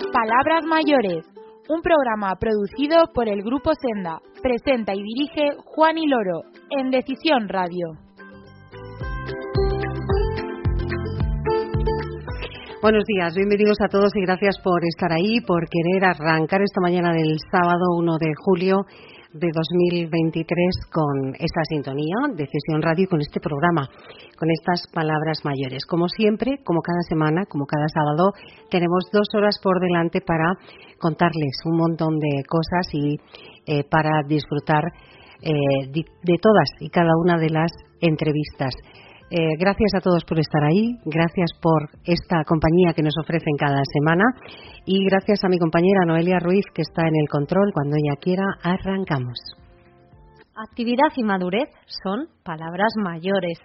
Palabras Mayores, un programa producido por el Grupo Senda. Presenta y dirige Juan y Loro, en Decisión Radio. Buenos días, bienvenidos a todos y gracias por estar ahí, por querer arrancar esta mañana del sábado 1 de julio de 2023 con esta sintonía, Decisión Radio, con este programa, con estas palabras mayores. Como siempre, como cada semana, como cada sábado, tenemos 2 horas por delante para contarles un montón de cosas y para disfrutar de todas y cada una de las entrevistas. Gracias a todos por estar ahí, gracias por esta compañía que nos ofrecen cada semana y gracias a mi compañera Noelia Ruiz, que está en el control. Cuando ella quiera, arrancamos. Actividad y madurez son palabras mayores.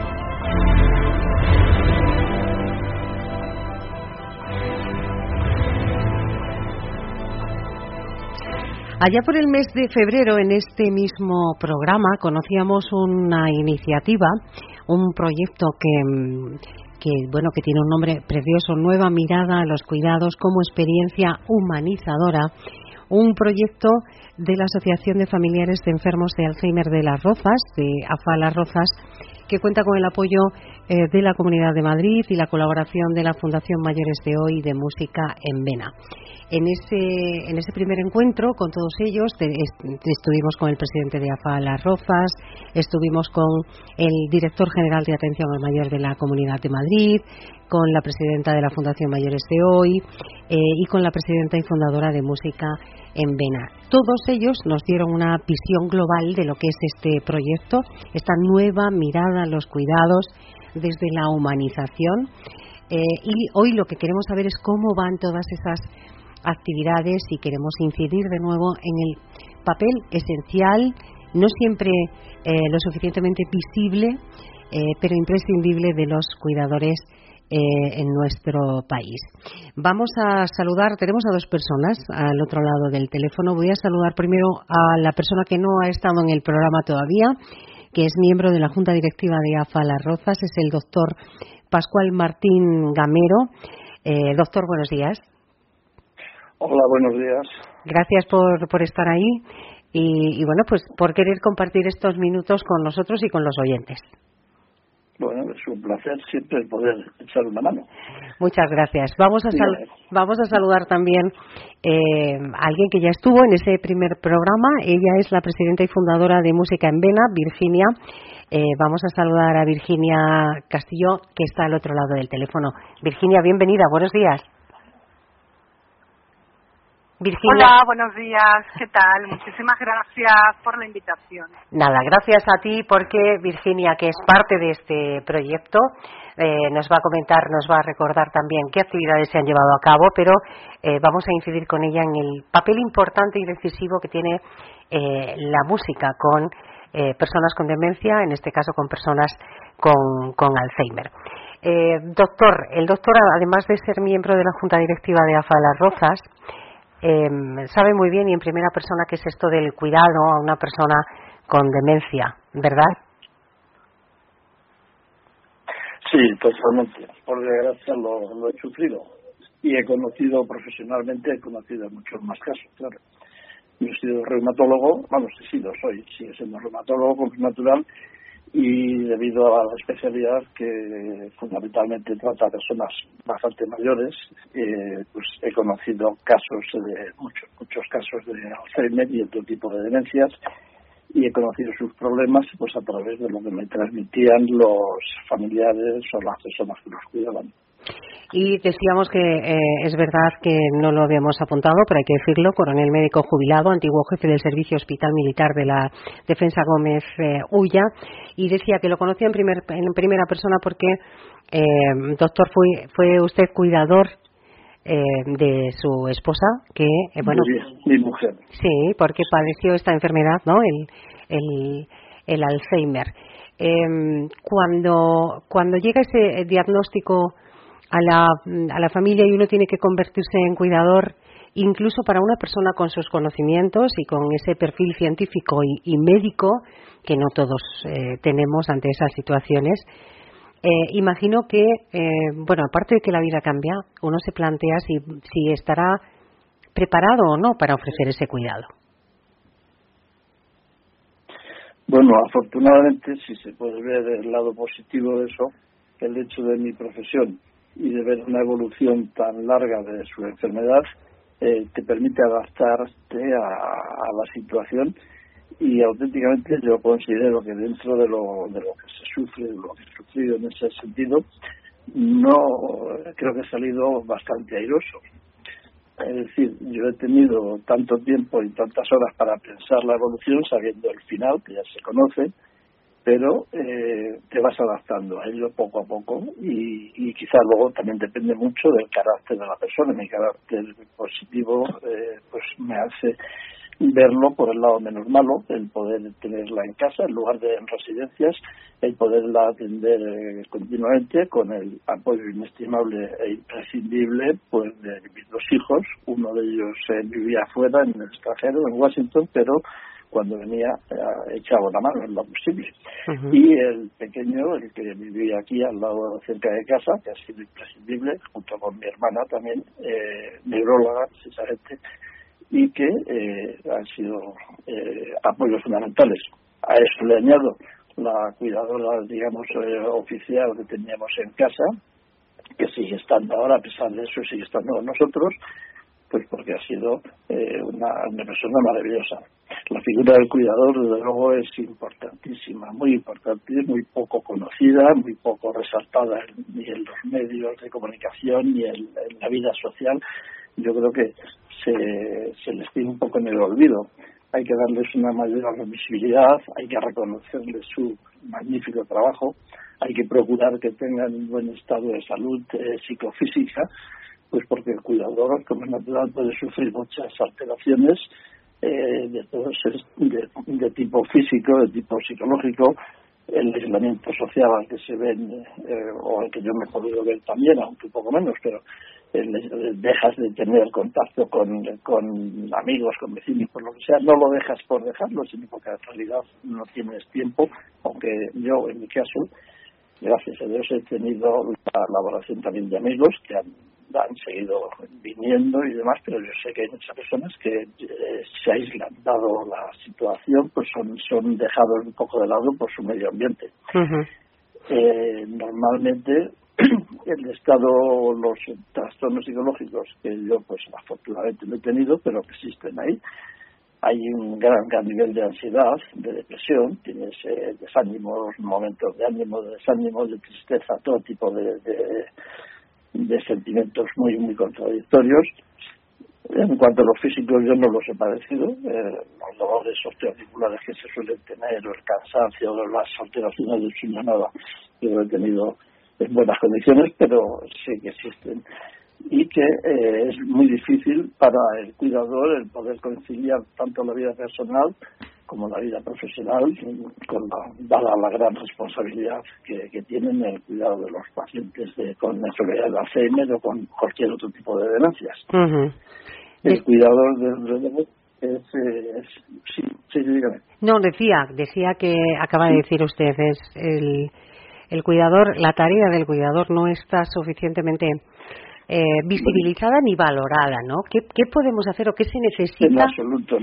Allá por el mes de febrero, en este mismo programa, conocíamos una iniciativa, un proyecto que tiene un nombre precioso, Nueva Mirada a los Cuidados como experiencia humanizadora, un proyecto de la Asociación de Familiares de Enfermos de Alzheimer de Las Rozas, de AFA Las Rozas, que cuenta con el apoyo de la Comunidad de Madrid y la colaboración de la Fundación Mayores de Hoy de Música en Vena. En ese primer encuentro con todos ellos estuvimos con el presidente de AFA Las Rozas, estuvimos con el director general de Atención al Mayor de la Comunidad de Madrid, con la presidenta de la Fundación Mayores de Hoy y con la presidenta y fundadora de Música en Vena. Todos ellos nos dieron una visión global de lo que es este proyecto, esta nueva mirada a los cuidados desde la humanización. Y hoy lo que queremos saber es cómo van todas esas actividades y queremos incidir de nuevo en el papel esencial, no siempre lo suficientemente visible, pero imprescindible de los cuidadores en nuestro país. Vamos a saludar, tenemos a 2 personas al otro lado del teléfono. Voy a saludar primero a la persona que no ha estado en el programa todavía, que es miembro de la Junta Directiva de AFA Las Rozas, es el doctor Pascual Martín Gamero. Doctor, buenos días. Hola, buenos días. Gracias por estar ahí y bueno, pues por querer compartir estos minutos con nosotros y con los oyentes. Bueno, es un placer siempre poder echar una mano. Muchas gracias. Vamos a saludar también a alguien que ya estuvo en ese primer programa. Ella es la presidenta y fundadora de Música en Vena, Virginia. Vamos a saludar a Virginia Castillo, que está al otro lado del teléfono. Virginia, bienvenida. Buenos días. Virginia. Hola, buenos días, ¿qué tal? Muchísimas gracias por la invitación. Nada, gracias a ti porque Virginia, que es parte de este proyecto, nos va a comentar, nos va a recordar también qué actividades se han llevado a cabo, pero vamos a incidir con ella en el papel importante y decisivo que tiene la música con personas con demencia, en este caso con personas con Alzheimer. El doctor, además de ser miembro de la Junta Directiva de AFA Las Rozas, sabe muy bien y en primera persona qué es esto del cuidado a una persona con demencia, ¿verdad? Sí, totalmente. Por desgracia lo he sufrido y he conocido profesionalmente, muchos más casos, claro. Yo he sido reumatólogo, sigue siendo reumatólogo con natural y debido a la especialidad que fundamentalmente trata a personas bastante mayores, pues he conocido muchos casos de Alzheimer y otro tipo de demencias y he conocido sus problemas pues a través de lo que me transmitían los familiares o las personas que los cuidaban. Y decíamos que es verdad que no lo habíamos apuntado, pero hay que decirlo, coronel médico jubilado, antiguo jefe del Servicio Hospital Militar de la Defensa Gómez Ulla, y decía que lo conocía en primera persona porque, doctor, fue usted cuidador de su esposa, que, mi mujer. Sí, porque padeció esta enfermedad, ¿no? El Alzheimer. Cuando llega ese diagnóstico a la familia y uno tiene que convertirse en cuidador, incluso para una persona con sus conocimientos y con ese perfil científico y médico que no todos tenemos ante esas situaciones, Imagino que, bueno, aparte de que la vida cambia, uno se plantea si estará preparado o no para ofrecer ese cuidado. Bueno, afortunadamente, si se puede ver el lado positivo de eso, el hecho de mi profesión y de ver una evolución tan larga de su enfermedad te permite adaptarte a la situación, y auténticamente yo considero que dentro de lo que se sufre, de lo que he sufrido en ese sentido, no creo que he salido bastante airoso. Es decir, yo he tenido tanto tiempo y tantas horas para pensar la evolución, sabiendo el final, que ya se conoce, pero te vas adaptando a ello poco a poco, y quizás luego también depende mucho del carácter de la persona. Mi carácter positivo pues me hace verlo por el lado menos malo, el poder tenerla en casa en lugar de en residencias, el poderla atender continuamente con el apoyo inestimable e imprescindible pues de mis dos hijos. Uno de ellos vivía afuera, en el extranjero, en Washington, pero cuando venía echaba una mano en lo posible. Uh-huh. Y el pequeño, el que vivía aquí al lado, cerca de casa, que ha sido imprescindible, junto con mi hermana también, neuróloga precisamente, y que han sido apoyos fundamentales. A eso le añado la cuidadora, digamos, oficial que teníamos en casa, que sigue estando ahora, a pesar de eso, sigue estando con nosotros, pues porque ha sido una persona maravillosa. La figura del cuidador, desde luego, es importantísima, muy importante, muy poco conocida, muy poco resaltada ni en los medios de comunicación ni en la vida social. Yo creo que se les tiene un poco en el olvido. Hay que darles una mayor visibilidad, hay que reconocerles su magnífico trabajo, hay que procurar que tengan un buen estado de salud psicofísica, pues porque el cuidador, como es natural, puede sufrir muchas alteraciones de tipo físico, de tipo psicológico, el aislamiento social al que se ven, o al que yo me he podido ver también, aunque un poco menos, pero dejas de tener contacto con amigos, con vecinos, por lo que sea. No lo dejas por dejarlo, sino porque en realidad no tienes tiempo, aunque yo, en mi caso, gracias a Dios, he tenido la colaboración también de amigos que han seguido viniendo y demás, pero yo sé que hay muchas personas que se aíslan, dado la situación, pues son dejados un poco de lado por su medio ambiente. Uh-huh. Normalmente el estado, los trastornos psicológicos que yo pues afortunadamente no he tenido, pero que existen ahí, hay un gran nivel de ansiedad, de depresión, tienes desánimos, momentos de ánimo, de desánimo, de tristeza, todo tipo de sentimientos muy contradictorios. En cuanto a los físicos, yo no los he padecido. Los dolores osteoarticulares que se suelen tener, o el cansancio, o las alteraciones del sueño, nada, yo lo he tenido en buenas condiciones, pero sé que existen. Y que es muy difícil para el cuidador el poder conciliar tanto la vida personal como la vida profesional, dada la gran responsabilidad que tienen en el cuidado de los pacientes con enfermedad de Alzheimer o con cualquier otro tipo de demencias. Uh-huh. El cuidador sí, dígame. No, decía que acaba de decir usted, es el cuidador, la tarea del cuidador no está suficientemente visibilizada ni valorada, ¿no? ¿Qué podemos hacer o qué se necesita? En absoluto,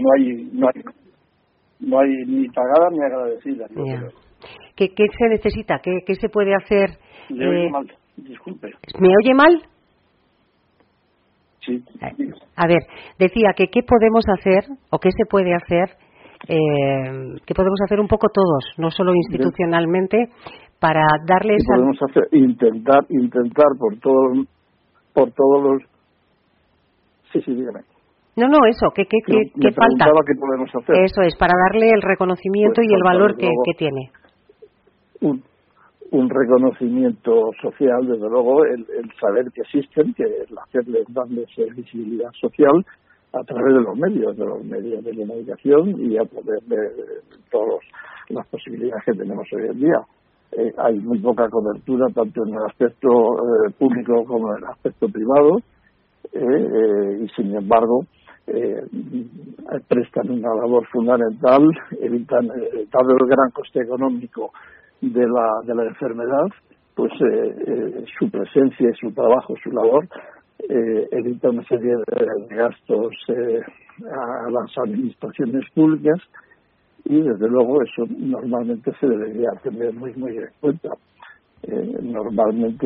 no hay ni pagada ni agradecida. ¿Qué se necesita? ¿Qué se puede hacer? Le oigo mal, disculpe. ¿Me oye mal? Sí. A ver, decía que qué podemos hacer o qué se puede hacer, qué podemos hacer un poco todos, no solo institucionalmente, para darles... ¿Qué podemos hacer? Intentar por todos los... Sí, dígame. No, eso, ¿qué falta? ¿Qué podemos hacer? Eso es, para darle el reconocimiento pues, y el valor que tiene. Un reconocimiento social, desde luego, el saber que existen, que el darles visibilidad social a través de los medios de la comunicación y a través de todas las posibilidades que tenemos hoy en día. Hay muy poca cobertura, tanto en el aspecto público como en el aspecto privado, y sin embargo, prestan una labor fundamental, evitan, dado el gran coste económico de la enfermedad, pues su presencia y su trabajo, su labor, evita una serie de gastos a las administraciones públicas, y desde luego eso normalmente se debería tener muy en cuenta. Normalmente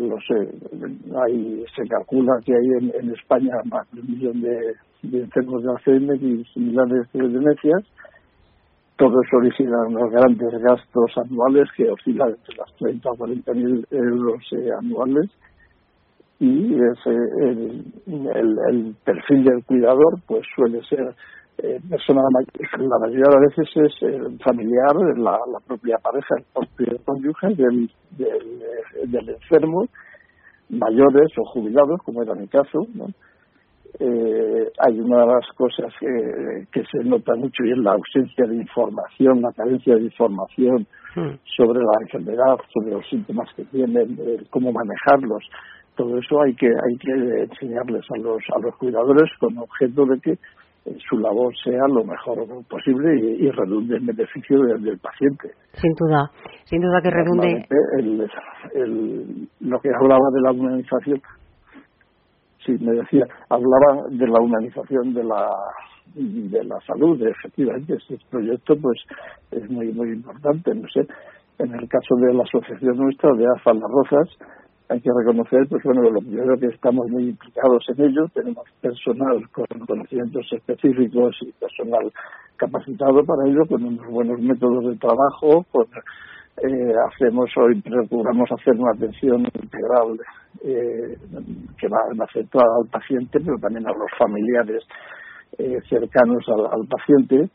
se calcula que hay en España más de 1 millón de enfermos de Alzheimer y similares demencias. Todo eso origina unos grandes gastos anuales que oscilan entre las 30 o 40 mil euros anuales, y el perfil del cuidador pues suele ser persona, la mayoría de las veces es familiar, la propia pareja, el propio cónyuge del enfermo, mayores o jubilados, como era mi caso, ¿no? Hay una de las cosas que se nota mucho, y es la ausencia de información, la carencia de información sobre la enfermedad, sobre los síntomas que tienen, cómo manejarlos. Todo eso hay que enseñarles a los cuidadores, con objeto de que su labor sea lo mejor posible y redunde en beneficio del paciente. Sin duda que redunde. Lo que hablaba de la humanización, sí, me decía, hablaba de la humanización de la salud. Efectivamente, este proyecto pues es muy importante. No sé, en el caso de la asociación nuestra de AFA Las Rozas, hay que reconocer, pues bueno, lo primero, que estamos muy implicados en ello. Tenemos personal con conocimientos específicos y personal capacitado para ello, con unos buenos métodos de trabajo. Procuramos hacer una atención integral que va a afectar al paciente, pero también a los familiares cercanos al paciente.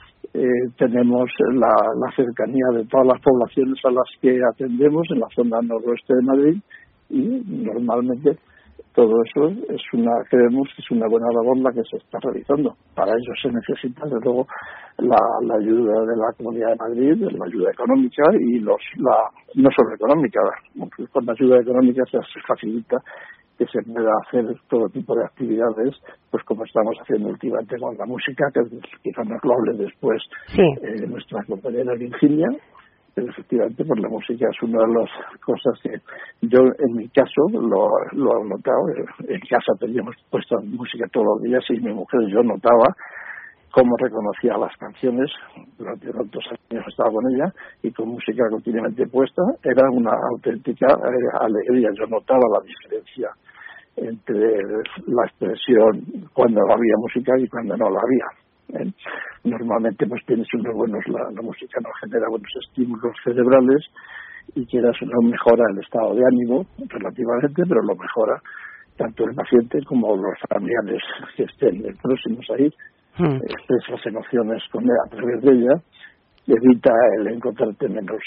Tenemos la cercanía de todas las poblaciones a las que atendemos en la zona noroeste de Madrid, y normalmente todo eso creemos que es una buena labor la que se está realizando. Para ello se necesita, desde luego, la ayuda de la Comunidad de Madrid, la ayuda económica, y no solo económica, con la ayuda económica se facilita que se pueda hacer todo tipo de actividades, pues como estamos haciendo últimamente con la música, que quizás nos lo hable después nuestra compañera Virginia. Pero efectivamente, pues la música es una de las cosas que yo, en mi caso, lo he notado. En casa teníamos puesta música todos los días, y mi mujer y yo notaba cómo reconocía las canciones. Durante tantos años estaba con ella, y con música continuamente puesta era una auténtica alegría. Yo notaba la diferencia entre la expresión cuando había música y cuando no la había. Normalmente pues tienes unos buenos, la música nos genera buenos estímulos cerebrales, y quieras o no mejora el estado de ánimo relativamente, pero lo mejora tanto el paciente como los familiares que estén próximos a ir. Expresa las emociones a través de ella, evita el encontrarte menos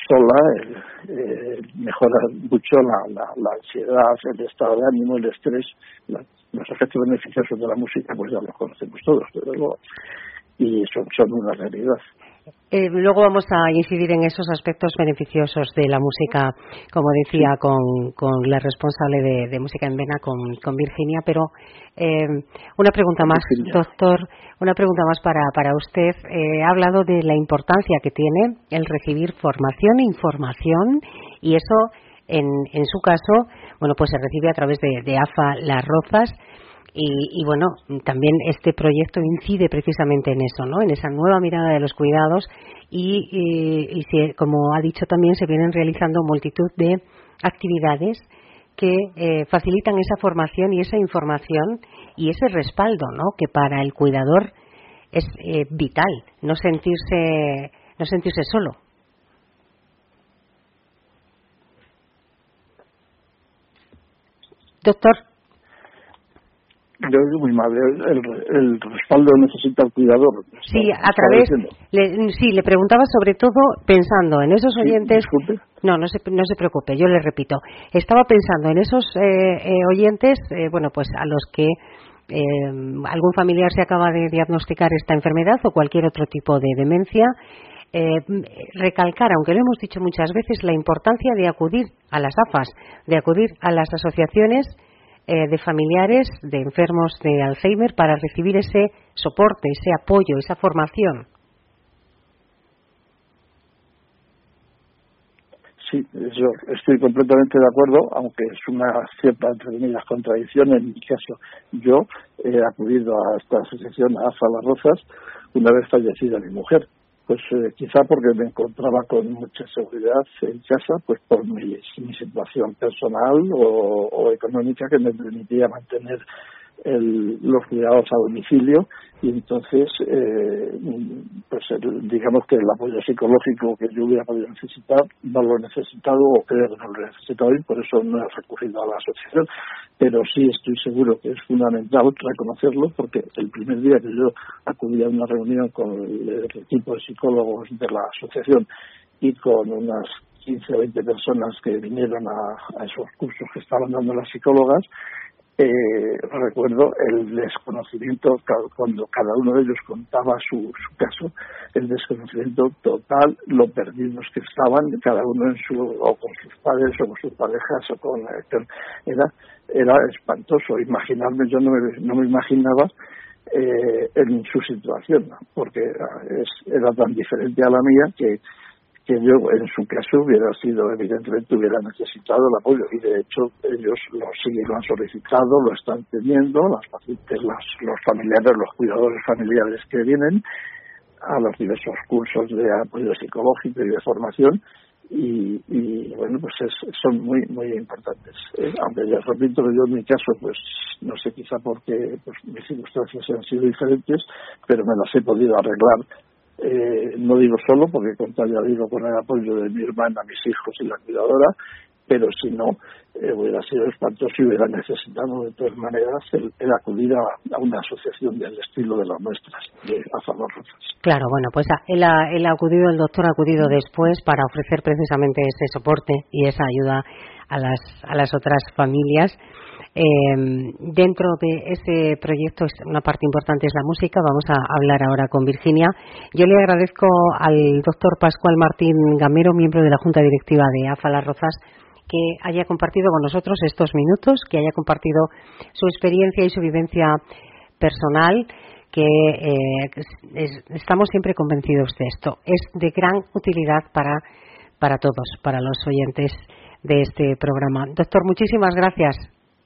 sola, mejora mucho la ansiedad, el estado de ánimo, el estrés. Los efectos beneficiosos de la música pues ya los conocemos todos, desde luego, y son una realidad. Luego vamos a incidir en esos aspectos beneficiosos de la música, como decía, con la responsable de Música en Vena, con Virginia, pero una pregunta más, Virginia. Doctor, una pregunta más para usted. Ha hablado de la importancia que tiene el recibir formación e información, y eso, en su caso, bueno, pues se recibe a través de AFA Las Rozas. Y bueno, también este proyecto incide precisamente en eso, ¿no? En esa nueva mirada de los cuidados, y como ha dicho también, se vienen realizando multitud de actividades que facilitan esa formación y esa información y ese respaldo, ¿no? Que para el cuidador es vital, no sentirse solo. Doctor. Yo digo muy mal, el respaldo necesita el cuidador. Sí, a través, le preguntaba sobre todo pensando en esos oyentes. Disculpe. No se preocupe, yo le repito. Estaba pensando en esos oyentes, bueno, pues a los que algún familiar se acaba de diagnosticar esta enfermedad o cualquier otro tipo de demencia. Recalcar, aunque lo hemos dicho muchas veces, la importancia de acudir a las AFAS, de acudir a las asociaciones de familiares de enfermos de Alzheimer para recibir ese soporte, ese apoyo, esa formación. sí, yo estoy completamente de acuerdo, aunque es una cierta, entre comillas, contradicción. En mi caso, yo he acudido a esta asociación, a AFA Las Rozas, una vez fallecida mi mujer. Pues quizá porque me encontraba con mucha seguridad en casa, pues por mi situación personal o económica, que me permitía mantener los cuidados a domicilio, y entonces pues digamos que el apoyo psicológico que yo hubiera podido necesitar no lo he necesitado, o creo que no lo he necesitado, y por eso no he recurrido a la asociación. Pero sí estoy seguro que es fundamental reconocerlo, porque el primer día que yo acudí a una reunión con el equipo de psicólogos de la asociación y con unas 15 o 20 personas que vinieron a esos cursos que estaban dando las psicólogas, recuerdo el desconocimiento cuando cada uno de ellos contaba su caso, el desconocimiento total, lo perdidos que estaban cada uno o con sus padres o con sus parejas o con era espantoso imaginarme. Yo no me imaginaba en su situación, porque era tan diferente a la mía que yo, en su caso, evidentemente hubiera necesitado el apoyo, y de hecho ellos lo han solicitado, lo están teniendo, los familiares, los cuidadores familiares que vienen a los diversos cursos de apoyo psicológico y de formación, y bueno, pues son muy muy importantes. Aunque ya repito que yo en mi caso, pues no sé, quizá porque pues mis circunstancias han sido diferentes, pero me las he podido arreglar. No digo solo, porque ya digo, con el apoyo de mi hermana, mis hijos y la cuidadora, pero si no, hubiera sido espantoso y hubiera necesitado de todas maneras el acudir a una asociación del estilo de las nuestras, de AFA Las Rozas. Claro, bueno, pues el doctor ha acudido después para ofrecer precisamente ese soporte y esa ayuda a las otras familias. Dentro de ese proyecto, una parte importante es la música. Vamos a hablar ahora con Virginia. Yo le agradezco al doctor Pascual Martín Gamero, miembro de la Junta Directiva de AFA Las Rozas, que haya compartido con nosotros estos minutos, que haya compartido su experiencia y su vivencia personal, que estamos siempre convencidos de esto. Es de gran utilidad para todos, para los oyentes de este programa. Doctor, muchísimas gracias.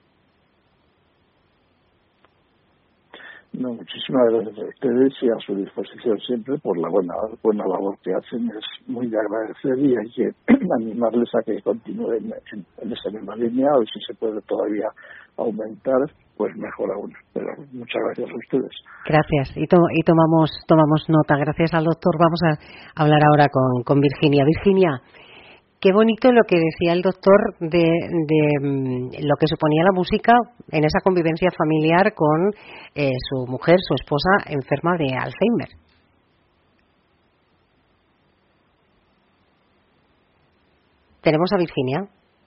No, muchísimas gracias a ustedes y a su disposición siempre por la buena labor que hacen. Es muy de agradecer, y hay que animarles a que continúen en esa misma línea, o si se puede todavía aumentar, pues mejor aún. Pero muchas gracias a ustedes. Gracias, y tomamos nota. Gracias al doctor. Vamos a hablar ahora con Virginia. Virginia, qué bonito lo que decía el doctor de lo que suponía la música en esa convivencia familiar con su mujer, su esposa, enferma de Alzheimer. ¿Tenemos a Virginia?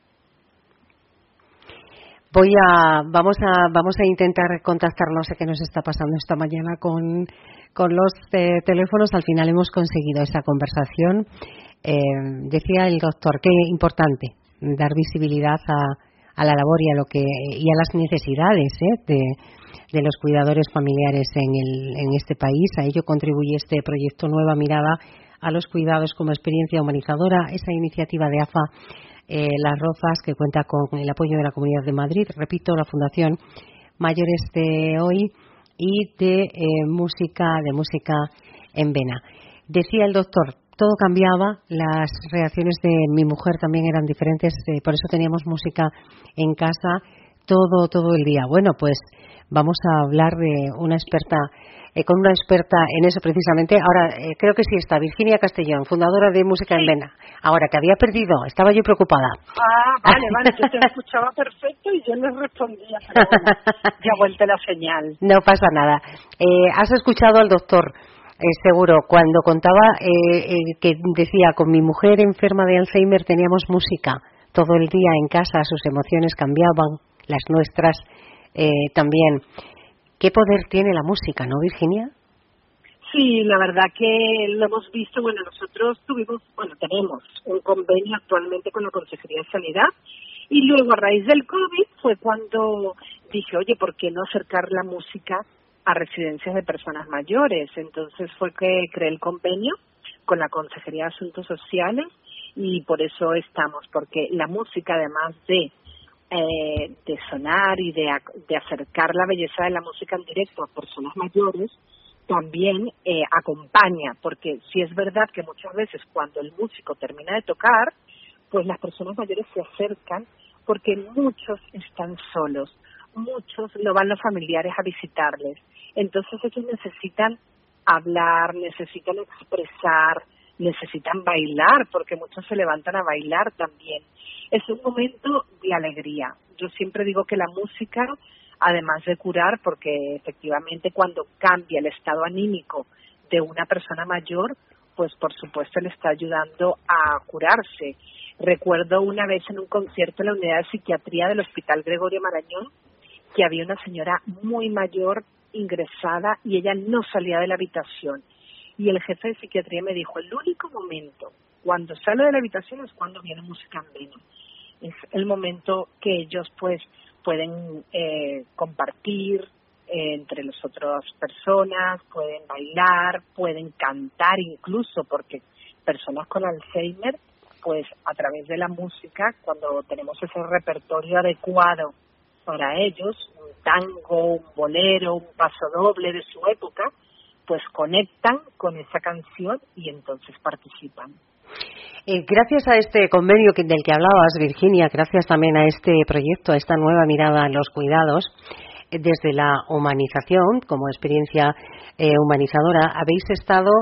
Vamos a intentar contactar, no sé qué nos está pasando esta mañana con los teléfonos. Al final hemos conseguido esa conversación. Decía el doctor, qué importante dar visibilidad a la labor y a las necesidades de los cuidadores familiares en este país. A ello contribuye este proyecto Nueva Mirada a los cuidados como experiencia humanizadora, esa iniciativa de AFA Las Rozas, que cuenta con el apoyo de la Comunidad de Madrid, repito, la Fundación Mayores de Hoy, y de música en Vena. Decía el doctor, todo cambiaba, las reacciones de mi mujer también eran diferentes, por eso teníamos música en casa todo el día. Bueno, pues vamos a hablar de una experta, con una experta en eso precisamente. Ahora, creo que sí está, Virginia Castellón, fundadora de Música en Vena. Ahora, que había perdido, estaba yo preocupada. Vale, yo te escuchaba perfecto y yo no respondía, pero bueno, ya vuelta la señal. No pasa nada. Has escuchado al doctor, seguro, cuando contaba que decía, con mi mujer enferma de Alzheimer teníamos música todo el día en casa, sus emociones cambiaban, las nuestras también. ¿Qué poder tiene la música, no, Virginia? Sí, la verdad que lo hemos visto. Bueno, nosotros tenemos un convenio actualmente con la Consejería de Sanidad, y luego a raíz del COVID fue cuando dije, oye, ¿por qué no acercar la música a residencias de personas mayores? Entonces fue que creé el convenio con la Consejería de Asuntos Sociales, y por eso estamos, porque la música, además de sonar y de acercar la belleza de la música en directo a personas mayores, también acompaña, porque sí es verdad que muchas veces cuando el músico termina de tocar, pues las personas mayores se acercan porque muchos están solos, muchos no van los familiares a visitarles, entonces ellos necesitan hablar, necesitan expresar, necesitan bailar, porque muchos se levantan a bailar también. Es un momento de alegría. Yo siempre digo que la música, además de curar, porque efectivamente cuando cambia el estado anímico de una persona mayor, pues por supuesto le está ayudando a curarse. Recuerdo una vez en un concierto en la unidad de psiquiatría del Hospital Gregorio Marañón que había una señora muy mayor ingresada y ella no salía de la habitación. Y el jefe de psiquiatría me dijo, el único momento cuando sale de la habitación es cuando viene música andina. Es el momento que ellos pues pueden compartir entre las otras personas, pueden bailar, pueden cantar incluso, porque personas con Alzheimer, pues a través de la música, cuando tenemos ese repertorio adecuado para ellos, un tango, un bolero, un pasodoble de su época, pues conectan con esa canción y entonces participan. Gracias a este convenio del que hablabas, Virginia, gracias también a este proyecto, a esta nueva mirada a los cuidados, desde la humanización, como experiencia humanizadora, habéis estado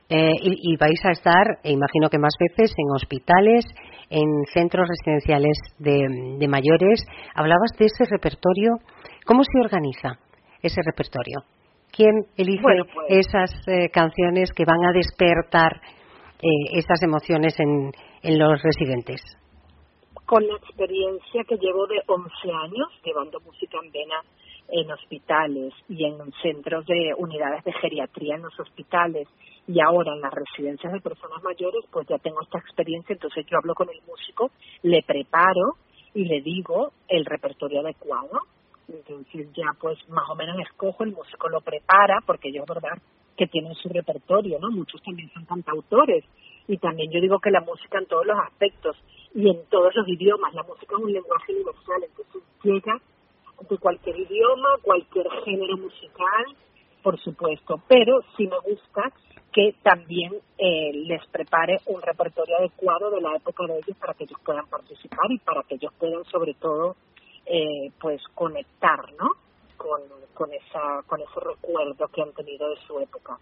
y vais a estar, imagino que más veces, en hospitales, en centros residenciales de mayores. Hablabas de ese repertorio. ¿Cómo se organiza ese repertorio? ¿Quién elige esas canciones que van a despertar esas emociones en los residentes? Con la experiencia que llevo de 11 años llevando música andina en hospitales y en centros de unidades de geriatría en los hospitales y ahora en las residencias de personas mayores, pues ya tengo esta experiencia, entonces yo hablo con el músico, le preparo y le digo el repertorio adecuado. Entonces ya pues más o menos escojo, el músico lo prepara, porque ellos verdad que tienen su repertorio, ¿no? Muchos también son cantautores y también yo digo que la música en todos los aspectos y en todos los idiomas, la música es un lenguaje universal, entonces llega de cualquier idioma, cualquier género musical, por supuesto, pero sí me gusta que también les prepare un repertorio adecuado de la época de ellos para que ellos puedan participar y para que ellos puedan sobre todo pues conectar, ¿no? Con ese recuerdo que han tenido de su época.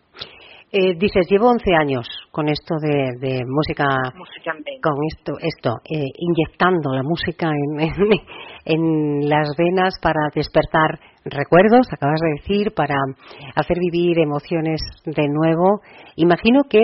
Dices, llevo 11 años con esto de música andina. Con esto inyectando la música en las venas para despertar recuerdos, acabas de decir, para hacer vivir emociones de nuevo. Imagino que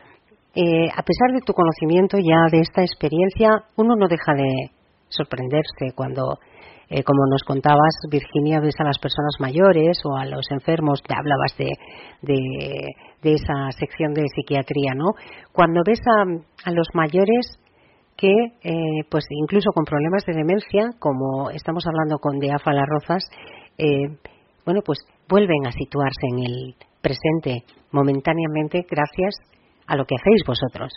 a pesar de tu conocimiento ya de esta experiencia, uno no deja de sorprenderse cuando, como nos contabas, Virginia, ves a las personas mayores o a los enfermos, te hablabas de esa sección de psiquiatría, ¿no? Cuando ves a los mayores que, pues incluso con problemas de demencia, como estamos hablando con Diafa Las Rozas, bueno, pues vuelven a situarse en el presente momentáneamente gracias a lo que hacéis vosotros.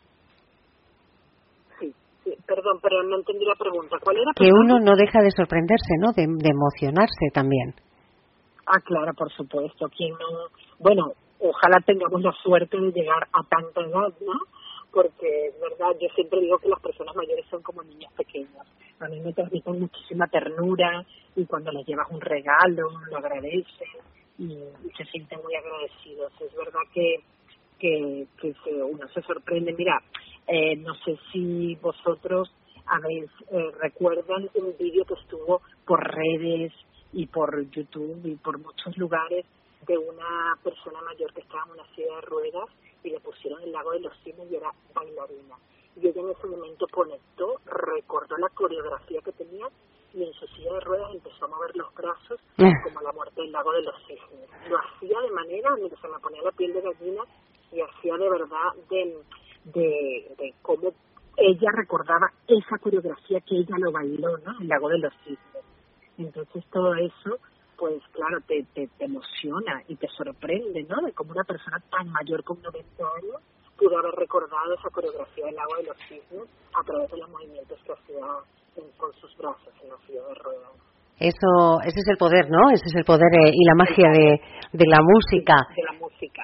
Perdón, pero no entendí la pregunta. ¿Cuál era? Que uno no deja de sorprenderse, ¿no? De emocionarse también. Ah, claro, por supuesto. ¿Quién no? Bueno, ojalá tengamos la suerte de llegar a tanta edad, ¿no? Porque, verdad, yo siempre digo que las personas mayores son como niños pequeños. A mí me transmiten muchísima ternura y cuando les llevas un regalo, lo agradecen y se sienten muy agradecidos. Es verdad que uno se sorprende. Mira, no sé si vosotros recuerdan un vídeo que estuvo por redes y por YouTube y por muchos lugares de una persona mayor que estaba en una silla de ruedas y le pusieron el Lago de los Cisnes y era bailarina. Y ella en ese momento conectó, recordó la coreografía que tenía y en su silla de ruedas empezó a mover los brazos como la muerte del Lago de los Cisnes. Lo hacía de manera, mira, se me ponía la piel de gallina y hacía de verdad de cómo ella recordaba esa coreografía que ella lo bailó, ¿no? El Lago de los Cisnes. Entonces todo eso, pues claro, te emociona y te sorprende, ¿no? De cómo una persona tan mayor como 90 años pudo haber recordado esa coreografía del agua de los cisnes a través de los movimientos que hacía con sus brazos en la silla de ruedas. Ese es el poder, ¿no? Ese es el poder y la magia de la música. De la música.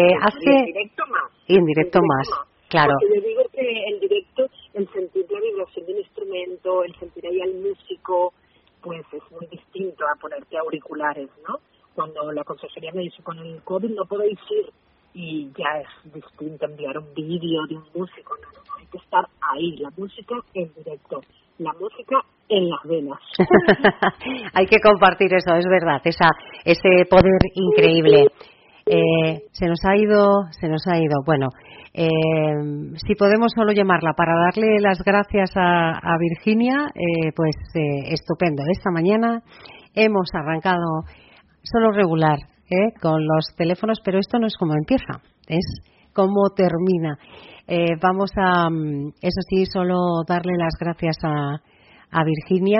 Y en directo más, claro. Porque yo digo que en directo, el sentir la vibración del instrumento, el sentir ahí al músico, pues es muy distinto a ponerte auriculares, ¿no? Cuando la consejería me dice, con el COVID no podéis ir, y ya es distinto enviar un vídeo de un músico, no, hay que estar ahí, la música en directo, la música en las venas. Hay que compartir eso, es verdad, ese poder increíble. Se nos ha ido. Bueno, si podemos solo llamarla para darle las gracias a Virginia, pues estupendo. Esta mañana hemos arrancado solo regular con los teléfonos, pero esto no es como empieza, es como termina. Vamos a, eso sí, solo darle las gracias a Virginia.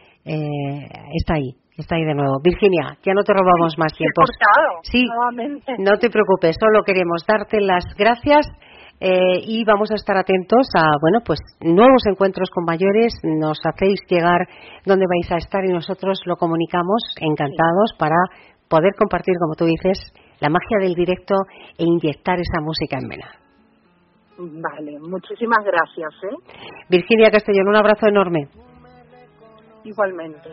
Está ahí de nuevo. Virginia, ya no te robamos más tiempo. Sí, nuevamente. No te preocupes, solo queremos darte las gracias y vamos a estar atentos a, pues nuevos encuentros con mayores. Nos hacéis llegar dónde vais a estar y nosotros lo comunicamos, encantados, para poder compartir, como tú dices, la magia del directo e inyectar esa música en vena. Vale, muchísimas gracias. Virginia Castellón, un abrazo enorme. Igualmente.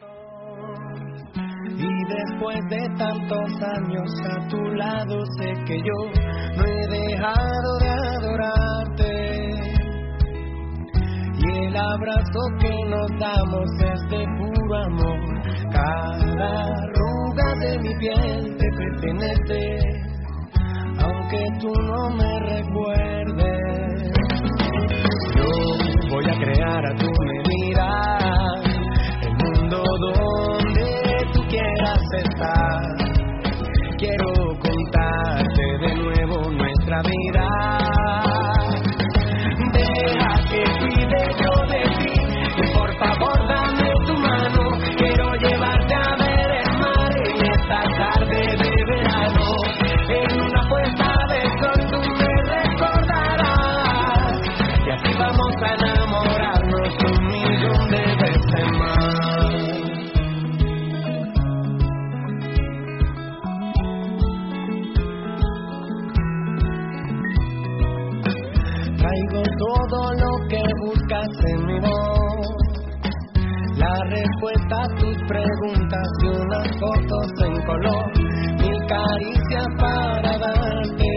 Y después de tantos años a tu lado, sé que yo no he dejado de adorarte. Y el abrazo que nos damos es de puro amor. Cada arruga de mi piel te pertenece, aunque tú no me recuerdes. Yo voy a crear a tu medida el mundo donde tú quieras estar. Quiero contarte de nuevo nuestra vida. Deja que cuide yo de ti y por favor dame tu mano. Quiero llevarte a ver el mar en esta tarde de verano. En una puesta de sol tú me recordarás y así vamos a enamorarnos 1.000.000 de veces más. Traigo todo lo que buscas en mi voz, la respuesta a tus preguntas y unas fotos en color, 1000 caricias para darte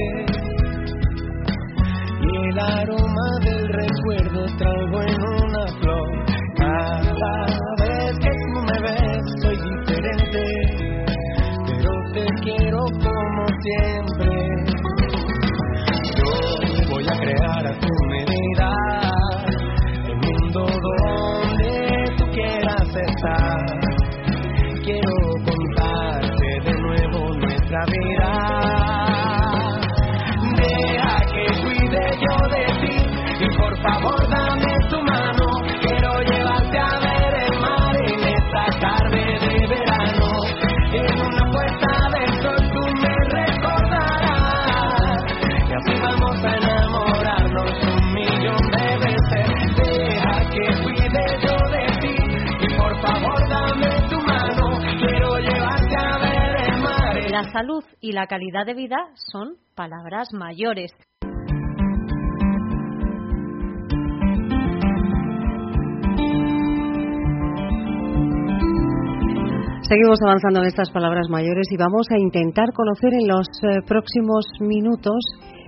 y el aroma del recuerdo traigo en una flor. Cada vez que tú me ves soy diferente, pero te quiero como siempre. Yo voy a crear a tu medida el mundo donde tú quieras estar. Quiero contarte de nuevo nuestra vida. Deja que cuide yo de ti y por favor dame tu mano. Quiero llevarte a ver el mar en esta tarde de verano. En una puesta de sol tú me recordarás y así vamos a enamorarnos 1.000.000 de veces. Deja que cuide yo de ti y por favor dame tu mano. Quiero llevarte a ver el mar. La salud y la calidad de vida son palabras mayores. Seguimos avanzando en estas palabras mayores y vamos a intentar conocer en los próximos minutos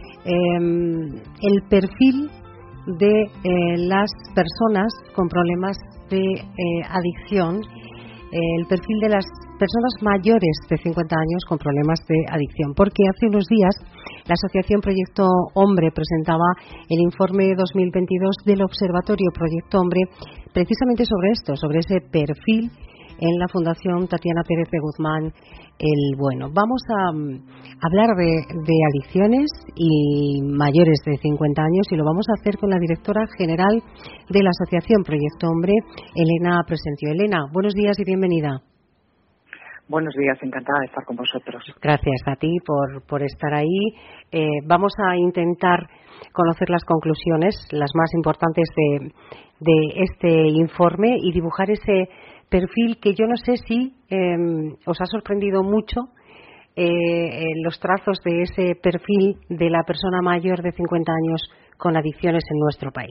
el perfil de las personas con problemas de adicción, el perfil de las personas mayores de 50 años con problemas de adicción, porque hace unos días la Asociación Proyecto Hombre presentaba el informe 2022 del Observatorio Proyecto Hombre precisamente sobre esto, sobre ese perfil en la Fundación Tatiana Pérez de Guzmán el Bueno. Vamos a hablar de adicciones y mayores de 50 años y lo vamos a hacer con la directora general de la Asociación Proyecto Hombre, Elena Presentio. Elena, buenos días y bienvenida. Buenos días, encantada de estar con vosotros. Gracias a ti por estar ahí. Vamos a intentar conocer las conclusiones, las más importantes de este informe y dibujar ese perfil que yo no sé si os ha sorprendido mucho, los trazos de ese perfil de la persona mayor de 50 años con adicciones en nuestro país.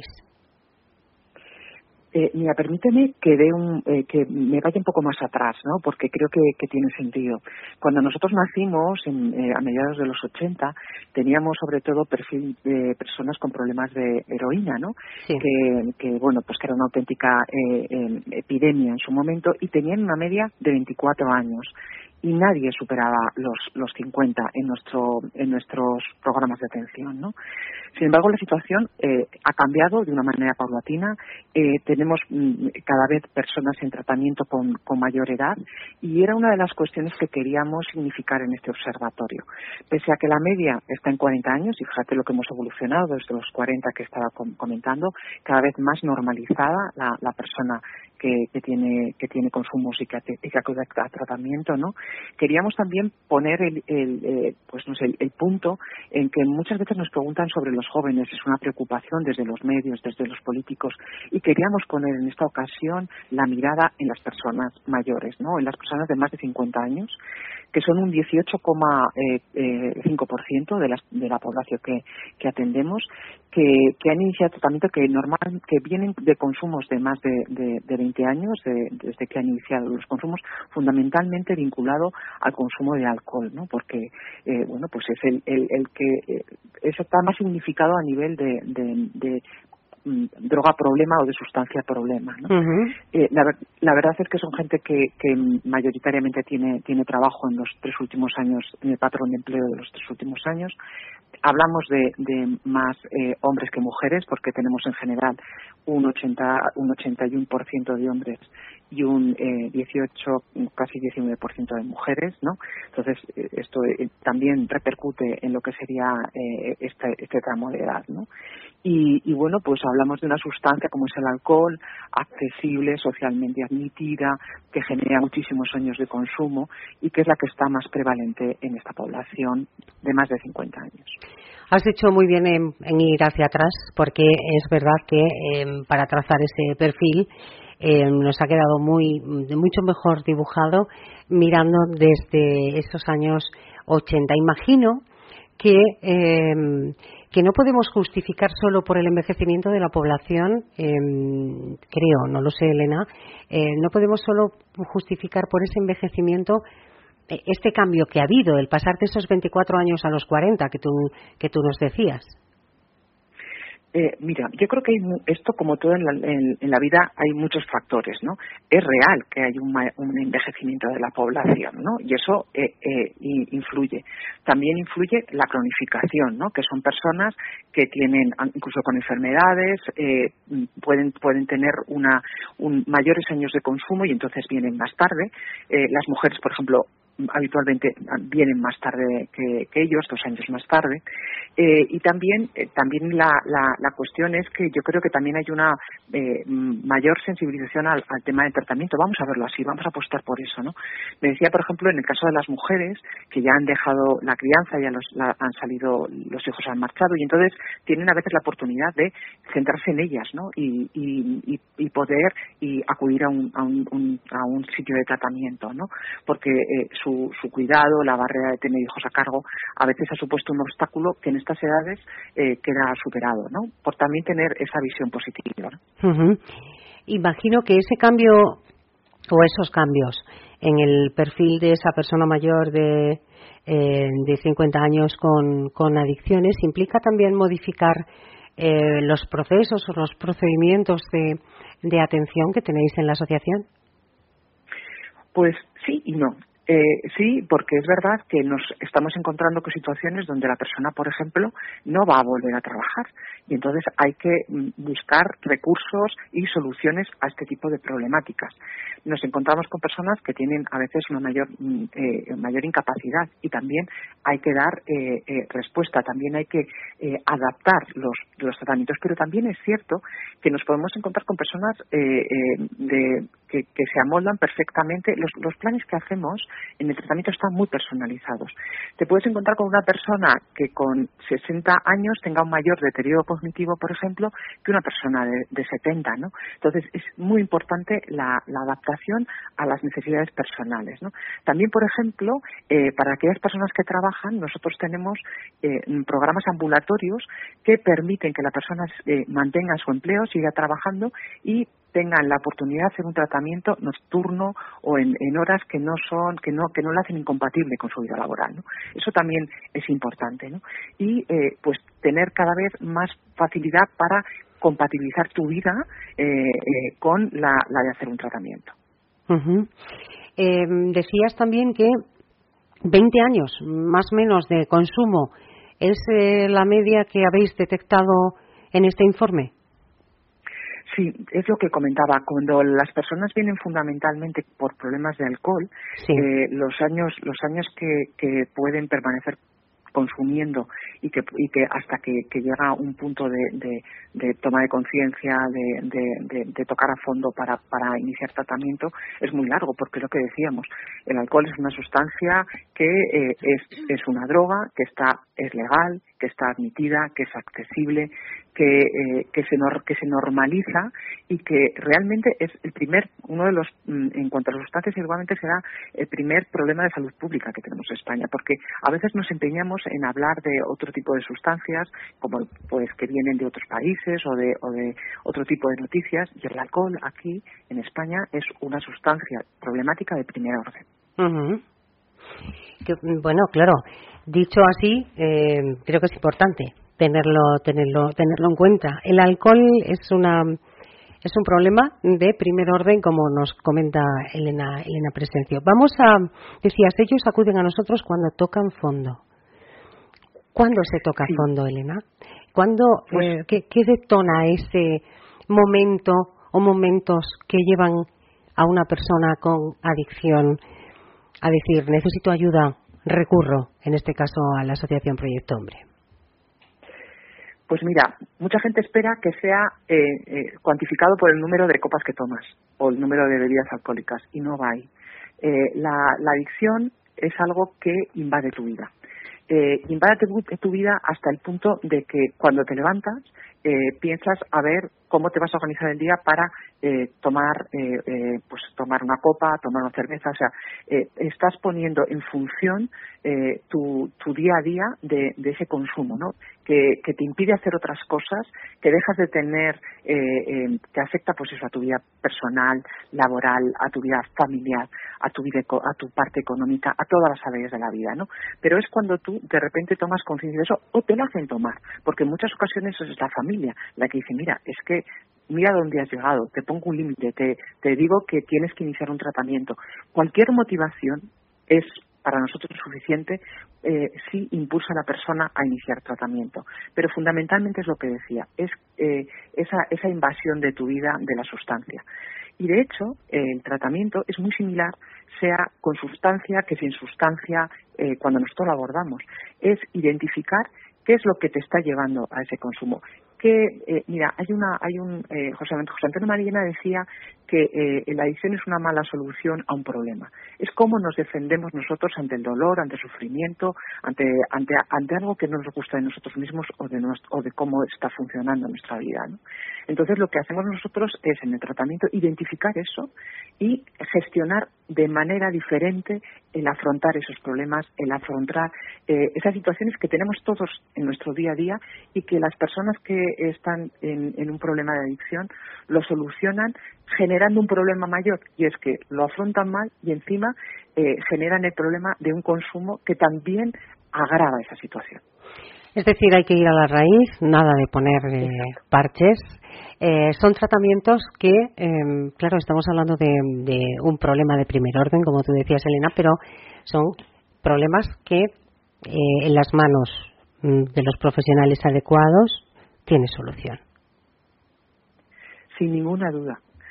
Mira, permíteme que que me vaya un poco más atrás, ¿no? Porque creo que tiene sentido. Cuando nosotros nacimos, a mediados de los 80, teníamos sobre todo perfil de personas con problemas de heroína, ¿no? Sí. Que bueno, pues que era una auténtica epidemia en su momento, y tenían una media de 24 años. Y nadie superaba los 50 en nuestros programas de atención, ¿no? Sin embargo, la situación ha cambiado de una manera paulatina. Tenemos cada vez personas en tratamiento con mayor edad, y era una de las cuestiones que queríamos significar en este observatorio. Pese a que la media está en 40 años, y fíjate lo que hemos evolucionado desde los 40 que estaba comentando, cada vez más normalizada la persona que tiene consumos y que acude a tratamiento, ¿no? Queríamos también poner el punto en que muchas veces nos preguntan sobre los jóvenes, es una preocupación desde los medios, desde los políticos, y queríamos poner en esta ocasión la mirada en las personas mayores, ¿no? En las personas de más de 50 años, que son un 18,5% de la población que atendemos, que han iniciado tratamiento, que vienen de consumos de más de 20 años, desde que han iniciado los consumos, fundamentalmente vinculado al consumo de alcohol, ¿no? Porque pues es el que está más significado a nivel de droga problema o de sustancia problema, ¿no? Uh-huh. La verdad es que son gente que mayoritariamente tiene trabajo en los 3 últimos años, en el patrón de empleo de los 3 últimos años. Hablamos de más hombres que mujeres, porque tenemos en general un 81% de hombres y un 18, casi 19% de mujeres, ¿no? Entonces, esto también repercute en lo que sería este tramo de edad, ¿no? Y bueno, pues hablamos de una sustancia como es el alcohol, accesible, socialmente admitida, que genera muchísimos años de consumo y que es la que está más prevalente en esta población de más de 50 años. Has hecho muy bien en ir hacia atrás, porque es verdad que para trazar ese perfil nos ha quedado mucho mejor dibujado mirando desde esos años 80. Imagino que no podemos justificar solo por el envejecimiento de la población, creo, no lo sé, Elena, no podemos solo justificar por ese envejecimiento este cambio que ha habido, el pasar de esos 24 años a los 40 que tú nos decías. Mira, yo creo que esto, como todo en la vida, hay muchos factores, ¿no? Es real que hay un envejecimiento de la población, ¿no? Y eso influye. También influye la cronificación, ¿no? Que son personas que tienen, incluso con enfermedades, pueden tener mayores años de consumo y entonces vienen más tarde. Las mujeres, por ejemplo, habitualmente vienen más tarde que ellos, 2 años más tarde, y también la cuestión es que yo creo que también hay una mayor sensibilización al tema del tratamiento. Vamos a verlo así, vamos a apostar por eso, ¿no? Me decía, por ejemplo, en el caso de las mujeres que ya han dejado la crianza, ya han salido, los hijos han marchado, y entonces tienen a veces la oportunidad de centrarse en ellas, ¿no? Y poder acudir a un sitio de tratamiento, ¿no? Porque su cuidado, la barrera de tener hijos a cargo, a veces ha supuesto un obstáculo que en estas edades queda superado, ¿no? Por también tener esa visión positiva, ¿no? Uh-huh. Imagino que ese cambio o esos cambios en el perfil de esa persona mayor de 50 años con adicciones implica también modificar los procesos o los procedimientos de atención que tenéis en la asociación. Pues sí y no. Sí, porque es verdad que nos estamos encontrando con situaciones donde la persona, por ejemplo, no va a volver a trabajar, y entonces hay que buscar recursos y soluciones a este tipo de problemáticas. Nos encontramos con personas que tienen a veces una mayor incapacidad, y también hay que dar respuesta, también hay que adaptar los tratamientos, pero también es cierto que nos podemos encontrar con personas se amoldan perfectamente. Los planes que hacemos en el tratamiento están muy personalizados. Te puedes encontrar con una persona que con 60 años tenga un mayor deterioro cognitivo, por ejemplo, que una persona de 70, ¿no? Entonces, es muy importante la adaptación a las necesidades personales, ¿no? También, por ejemplo, para aquellas personas que trabajan, nosotros tenemos programas ambulatorios que permiten que la persona mantenga su empleo, siga trabajando y tengan la oportunidad de hacer un tratamiento nocturno o en horas que no la hacen incompatible con su vida laboral, ¿no? Eso también es importante, ¿no? Y pues tener cada vez más facilidad para compatibilizar tu vida con la de hacer un tratamiento. Uh-huh. Decías también que 20 años más o menos de consumo es la media que habéis detectado en este informe. Sí, es lo que comentaba. Cuando las personas vienen fundamentalmente por problemas de alcohol, sí, los años que pueden permanecer consumiendo y que hasta que llega un punto de toma de conciencia, de tocar a fondo para iniciar tratamiento, es muy largo, porque lo que decíamos, el alcohol es una sustancia que es una droga, que es legal, que está admitida, que es accesible, que se normaliza y que realmente es en cuanto a las sustancias, igualmente será el primer problema de salud pública que tenemos en España, porque a veces nos empeñamos en hablar de otro tipo de sustancias, como pues que vienen de otros países o de otro tipo de noticias, y el alcohol aquí en España es una sustancia problemática de primer orden. Uh-huh. Bueno, claro, dicho así, creo que es importante tenerlo en cuenta. El alcohol es un problema de primer orden, como nos comenta Elena Presencio. Decías, ellos acuden a nosotros cuando tocan fondo. ¿Cuándo se toca fondo, Elena? ¿Qué detona ese momento o momentos que llevan a una persona con adicción a decir, necesito ayuda, recurro, en este caso, a la Asociación Proyecto Hombre? Pues mira, mucha gente espera que sea cuantificado por el número de copas que tomas o el número de bebidas alcohólicas, y no va ahí. La adicción es algo que invade tu vida. Invade tu vida hasta el punto de que cuando te levantas piensas a ver cómo te vas a organizar el día para tomar una copa, tomar una cerveza. O sea, estás poniendo en función tu día a día de ese consumo, ¿no? Que te impide hacer otras cosas, que dejas de tener, que afecta pues eso a tu vida personal, laboral, a tu vida familiar, a tu parte económica, a todas las áreas de la vida, ¿no? Pero es cuando tú de repente tomas conciencia de eso, o te lo hacen tomar, porque en muchas ocasiones es la familia la que dice, mira, es que mira dónde has llegado, te pongo un límite, te digo que tienes que iniciar un tratamiento. Cualquier motivación es para nosotros suficiente si impulsa a la persona a iniciar tratamiento. Pero fundamentalmente es lo que decía, es esa invasión de tu vida de la sustancia. Y de hecho, el tratamiento es muy similar, sea con sustancia que sin sustancia, cuando nosotros lo abordamos. Es identificar qué es lo que te está llevando a ese consumo. Mira, José Antonio Marillena decía que la adicción es una mala solución a un problema. Es cómo nos defendemos nosotros ante el dolor, ante el sufrimiento, ante algo que no nos gusta de nosotros mismos o de cómo está funcionando nuestra vida, ¿no? Entonces, lo que hacemos nosotros es, en el tratamiento, identificar eso y gestionar de manera diferente el afrontar esos problemas, el afrontar esas situaciones que tenemos todos en nuestro día a día y que las personas que están en un problema de adicción lo solucionan generando un problema mayor, y es que lo afrontan mal y encima generan el problema de un consumo que también agrava esa situación. Es decir, hay que ir a la raíz, nada de poner parches. Son tratamientos que, claro, estamos hablando de un problema de primer orden, como tú decías, Elena, pero son problemas que en las manos de los profesionales adecuados tiene solución. Sin ninguna duda.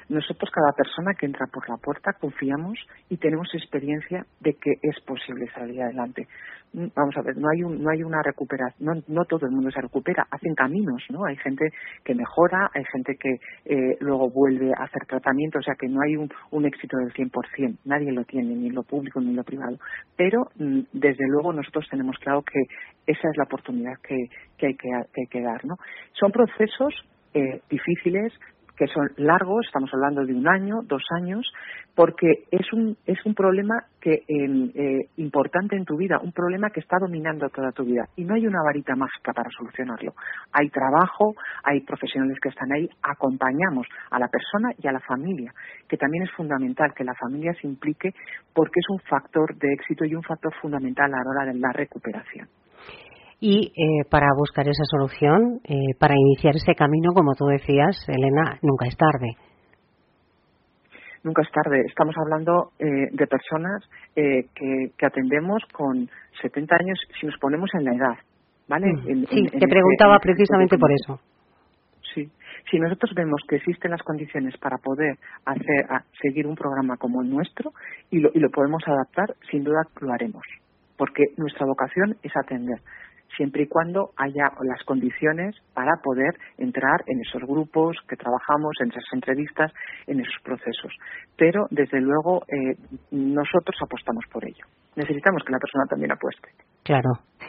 Nosotros, cada persona que entra por la puerta, confiamos y tenemos experiencia de que es posible salir adelante. Vamos a ver, no hay una recuperación, no todo el mundo se recupera, hacen caminos, ¿no? Hay gente que mejora, hay gente que luego vuelve a hacer tratamiento, o sea que no hay un éxito del 100%, nadie lo tiene, ni en lo público ni en lo privado. Pero desde luego nosotros tenemos claro que esa es la oportunidad que hay que dar, ¿no? Son procesos difíciles, que son largos, estamos hablando de 1 año, 2 años, porque es un problema importante en tu vida, un problema que está dominando toda tu vida, y no hay una varita mágica para solucionarlo. Hay trabajo, hay profesionales que están ahí, acompañamos a la persona y a la familia, que también es fundamental que la familia se implique, porque es un factor de éxito y un factor fundamental a la hora de la recuperación. Y para buscar esa solución, para iniciar ese camino, como tú decías, Elena, nunca es tarde. Nunca es tarde. Estamos hablando de personas que atendemos con 70 años, si nos ponemos en la edad, ¿vale? Te preguntaba precisamente por eso. Sí. Si nosotros vemos que existen las condiciones para poder seguir un programa como el nuestro y lo podemos adaptar, sin duda lo haremos, porque nuestra vocación es atender, siempre y cuando haya las condiciones para poder entrar en esos grupos que trabajamos, en esas entrevistas, en esos procesos. Pero, desde luego, nosotros apostamos por ello. Necesitamos que la persona también apueste. Claro.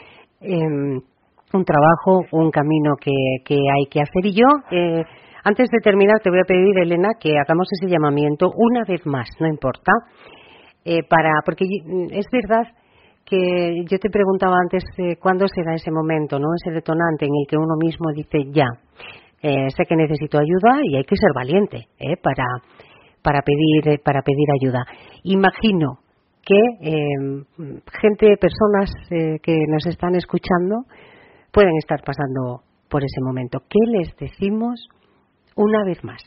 Un trabajo, un camino que hay que hacer. Y yo, antes de terminar, te voy a pedir, Elena, que hagamos ese llamamiento una vez más, no importa, porque es verdad que yo te preguntaba antes cuándo será ese momento, ¿no? Ese detonante en el que uno mismo dice ya, sé que necesito ayuda y hay que ser valiente para pedir ayuda. Imagino que personas que nos están escuchando pueden estar pasando por ese momento. ¿Qué les decimos una vez más?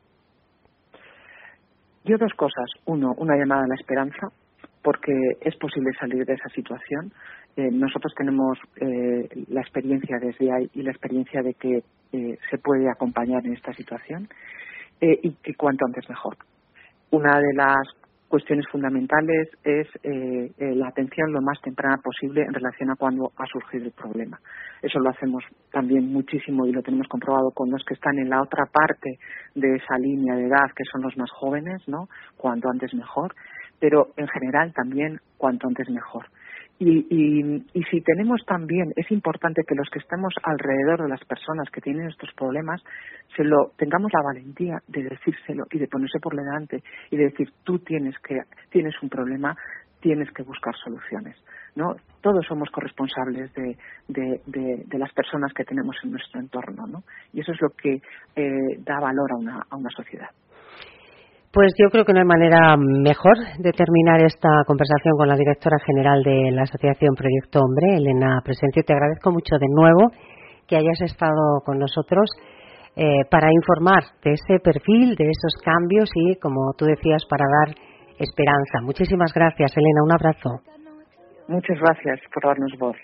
Yo 2 cosas. 1, una llamada a la esperanza, porque es posible salir de esa situación. Nosotros tenemos la experiencia desde ahí y la experiencia de que se puede acompañar en esta situación y que cuanto antes mejor. Una de las cuestiones fundamentales es la atención lo más temprana posible en relación a cuando ha surgido el problema. Eso lo hacemos también muchísimo y lo tenemos comprobado con los que están en la otra parte de esa línea de edad, que son los más jóvenes, ¿no? Cuanto antes mejor. Pero en general también cuanto antes mejor. Y si tenemos también, es importante que los que estemos alrededor de las personas que tienen estos problemas, tengamos la valentía de decírselo y de ponerse por delante y de decir, tú tienes un problema, tienes que buscar soluciones, ¿no? Todos somos corresponsables de las personas que tenemos en nuestro entorno, ¿no? Y eso es lo que da valor a una sociedad. Pues yo creo que no hay manera mejor de terminar esta conversación con la directora general de la Asociación Proyecto Hombre, Elena Presencio. Te agradezco mucho de nuevo que hayas estado con nosotros para informar de ese perfil, de esos cambios y, como tú decías, para dar esperanza. Muchísimas gracias, Elena. Un abrazo. Muchas gracias por darnos voz.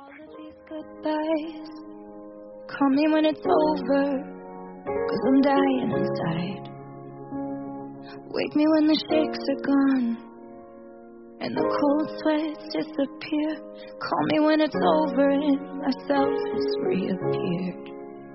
Wake me when the shakes are gone and the cold sweats disappear. Call me when it's over and myself has reappeared.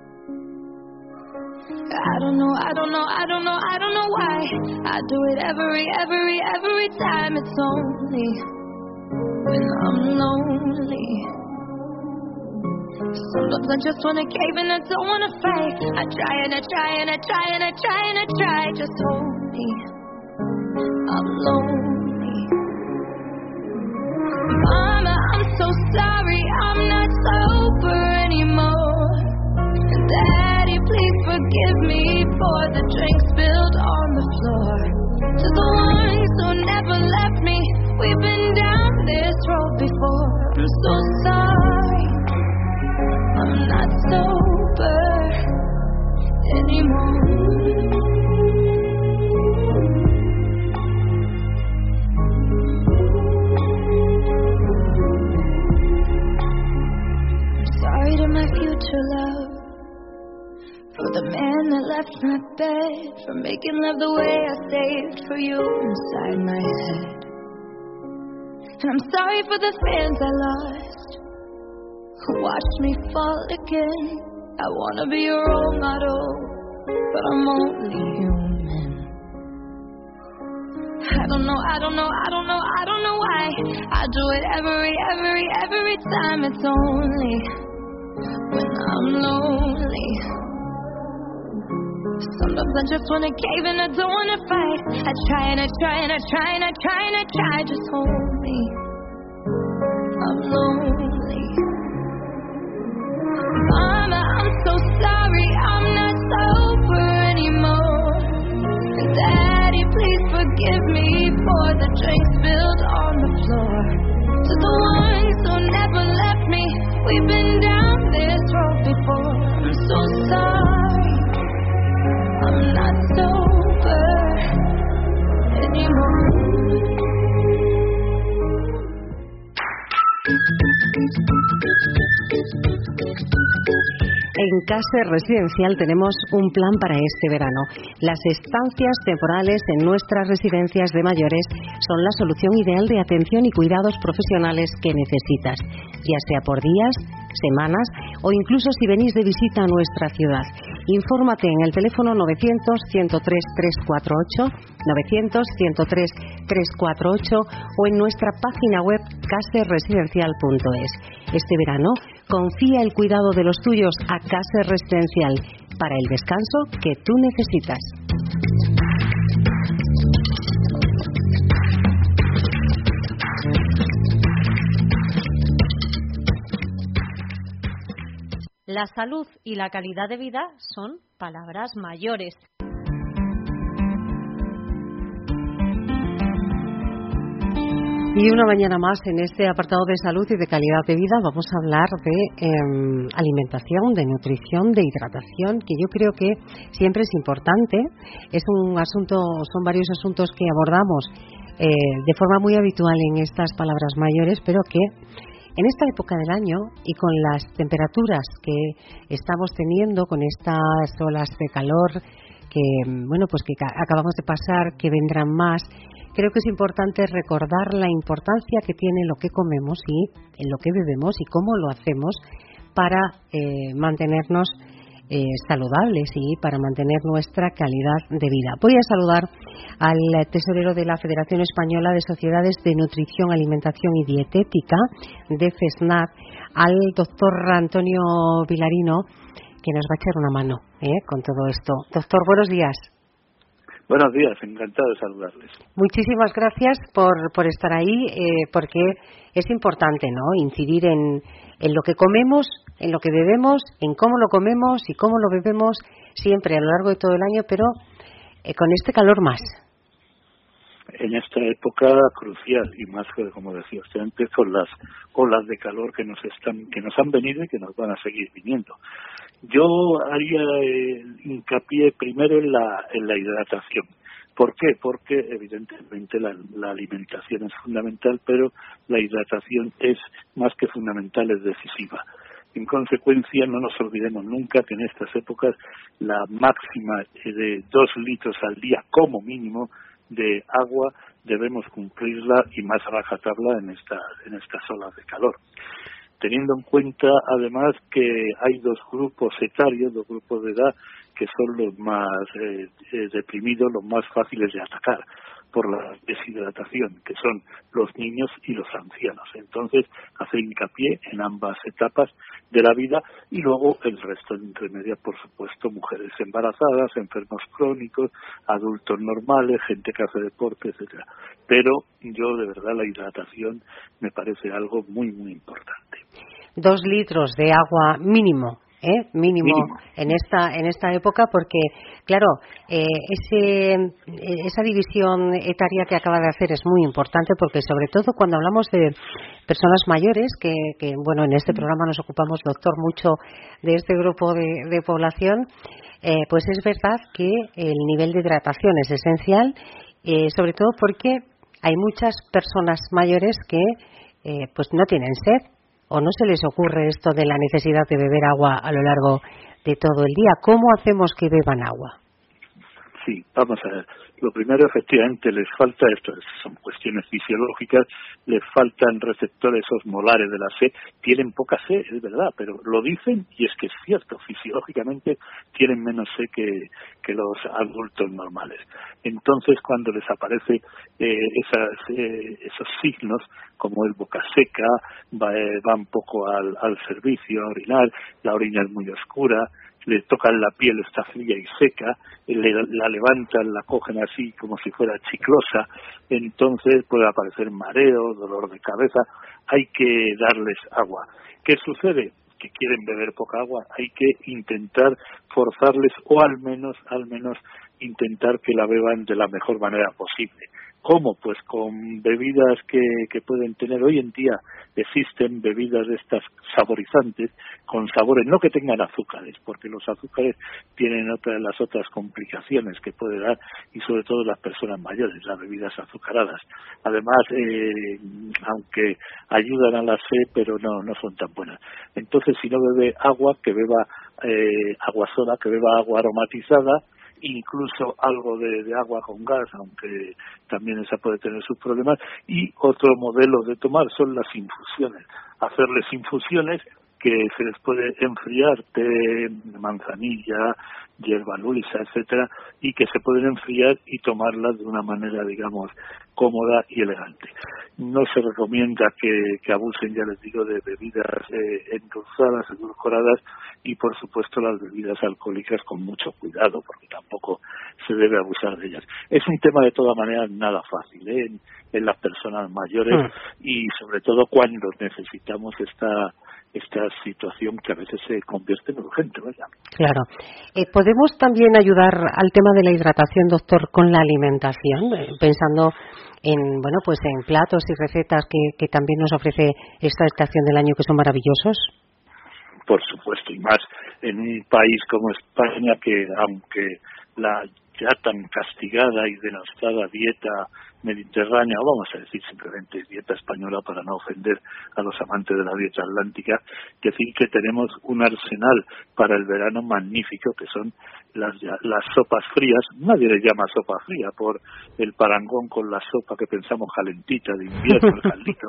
I don't know why I do it every time. It's only when I'm lonely. Sometimes I just wanna cave and I don't wanna fight. I try. Just hold me. I'm lonely. Mama, I'm so sorry, I'm not sober anymore. Daddy, please forgive me for the drink spilled on the floor. To the ones who never left me, we've been down this road before. I'm so sorry, I'm not sober anymore. To my future love, For the man that left my bed, for making love the way I saved for you inside my head. And I'm sorry for the fans I lost, who watched me fall again. I wanna be your role model, but I'm only human. I don't know why I do it every time. It's only when I'm lonely. Sometimes I just wanna cave and I don't wanna fight. I try, just hold me. I'm lonely. Mama, I'm so sorry, I'm not sober anymore. And Daddy, please forgive me for the drink spilled on the floor. To the ones who never left me, we've been down this road before. I'm so sorry, I'm not sober anymore. En Caser Residencial tenemos un plan para este verano. Las estancias temporales en nuestras residencias de mayores son la solución ideal de atención y cuidados profesionales que necesitas, ya sea por días, semanas o incluso si venís de visita a nuestra ciudad. Infórmate en el teléfono 900-103-348, 900-103-348 o en nuestra página web caserresidencial.es. Este verano, confía el cuidado de los tuyos a Caser Residencial para el descanso que tú necesitas. La salud y la calidad de vida son palabras mayores. Y una mañana más en este apartado de salud y de calidad de vida vamos a hablar de alimentación, de nutrición, de hidratación, que yo creo que siempre es importante. Es un asunto, son varios asuntos que abordamos de forma muy habitual en estas palabras mayores, pero que en esta época del año y con las temperaturas que estamos teniendo, con estas olas de calor que acabamos de pasar, que vendrán más, creo que es importante recordar la importancia que tiene lo que comemos y en lo que bebemos y cómo lo hacemos para mantenernos saludables y para mantener nuestra calidad de vida. Voy a saludar al tesorero de la Federación Española de Sociedades de Nutrición, Alimentación y Dietética de FESNAD, al doctor Antonio Vilarino, que nos va a echar una mano con todo esto. Doctor, buenos días. Buenos días, encantado de saludarles. Muchísimas gracias por estar ahí, porque es importante, ¿no?, incidir en lo que comemos, en lo que bebemos, en cómo lo comemos y cómo lo bebemos siempre a lo largo de todo el año, pero con este calor más. En esta época crucial y más que, como decía usted antes, con las olas de calor que nos han venido y que nos van a seguir viniendo. Yo haría hincapié primero en la hidratación. ¿Por qué? Porque evidentemente la alimentación es fundamental, pero la hidratación es más que fundamental, es decisiva. En consecuencia, no nos olvidemos nunca que en estas épocas la máxima de 2 litros al día como mínimo de agua debemos cumplirla y más a rajatabla en estas olas de calor. Teniendo en cuenta además que hay 2 grupos etarios, 2 grupos de edad que son los más deprimidos, los más fáciles de atacar por la deshidratación, que son los niños y los ancianos. Entonces, hacer hincapié en ambas etapas de la vida y luego el resto entre medias, por supuesto, mujeres embarazadas, enfermos crónicos, adultos normales, gente que hace deporte, etcétera. Pero yo, de verdad, la hidratación me parece algo muy, muy importante. 2 litros de agua mínimo. Mínimo en esta época, porque claro, esa división etaria que acaba de hacer es muy importante, porque sobre todo cuando hablamos de personas mayores, que bueno, en este programa nos ocupamos, doctor, mucho de este grupo de población, pues es verdad que el nivel de hidratación es esencial, sobre todo porque hay muchas personas mayores que pues no tienen sed, o no se les ocurre esto de la necesidad de beber agua a lo largo de todo el día. ¿Cómo hacemos que beban agua? Sí, vamos a ver. Lo primero, efectivamente, les falta, esto son cuestiones fisiológicas, les faltan receptores osmolares de la sed, tienen poca sed, es verdad, pero lo dicen y es que es cierto, fisiológicamente tienen menos sed que los adultos normales. Entonces, cuando les aparece esos signos, como el boca seca, va un poco al servicio a orinar, la orina es muy oscura, le tocan la piel, está fría y seca, la levantan, la cogen así como si fuera chiclosa, entonces puede aparecer mareo, dolor de cabeza, hay que darles agua. ¿Qué sucede? Que quieren beber poca agua, hay que intentar forzarles o al menos intentar que la beban de la mejor manera posible. ¿Cómo? Pues con bebidas que pueden tener hoy en día. Existen bebidas de estas saborizantes con sabores, no que tengan azúcares, porque los azúcares tienen las otras complicaciones que puede dar, y sobre todo las personas mayores, las bebidas azucaradas. Además, aunque ayudan a la sed, pero no son tan buenas. Entonces, si no bebe agua, que beba agua sola, que beba agua aromatizada, incluso algo de agua con gas, aunque también esa puede tener sus problemas. Y otro modelo de tomar son las infusiones, hacerles infusiones que se les puede enfriar, té, manzanilla, hierba luisa, etcétera, y que se pueden enfriar y tomarlas de una manera, digamos, cómoda y elegante. No se recomienda que abusen, ya les digo, de bebidas endulzadas, edulcoradas, y por supuesto las bebidas alcohólicas con mucho cuidado, porque tampoco se debe abusar de ellas. Es un tema de todas maneras nada fácil en las personas mayores, y sobre todo cuando necesitamos esta situación que a veces se convierte en urgente, ¿verdad? Claro. ¿Podemos también ayudar al tema de la hidratación, doctor, con la alimentación? Pensando en platos y recetas que también nos ofrece esta estación del año, que son maravillosos. Por supuesto, y más en un país como España, que aunque la ya tan castigada y denostada dieta mediterránea, o vamos a decir simplemente dieta española para no ofender a los amantes de la dieta atlántica, decir que tenemos un arsenal para el verano magnífico, que son las sopas frías. Nadie le llama sopa fría por el parangón con la sopa que pensamos calentita de invierno, el caldito,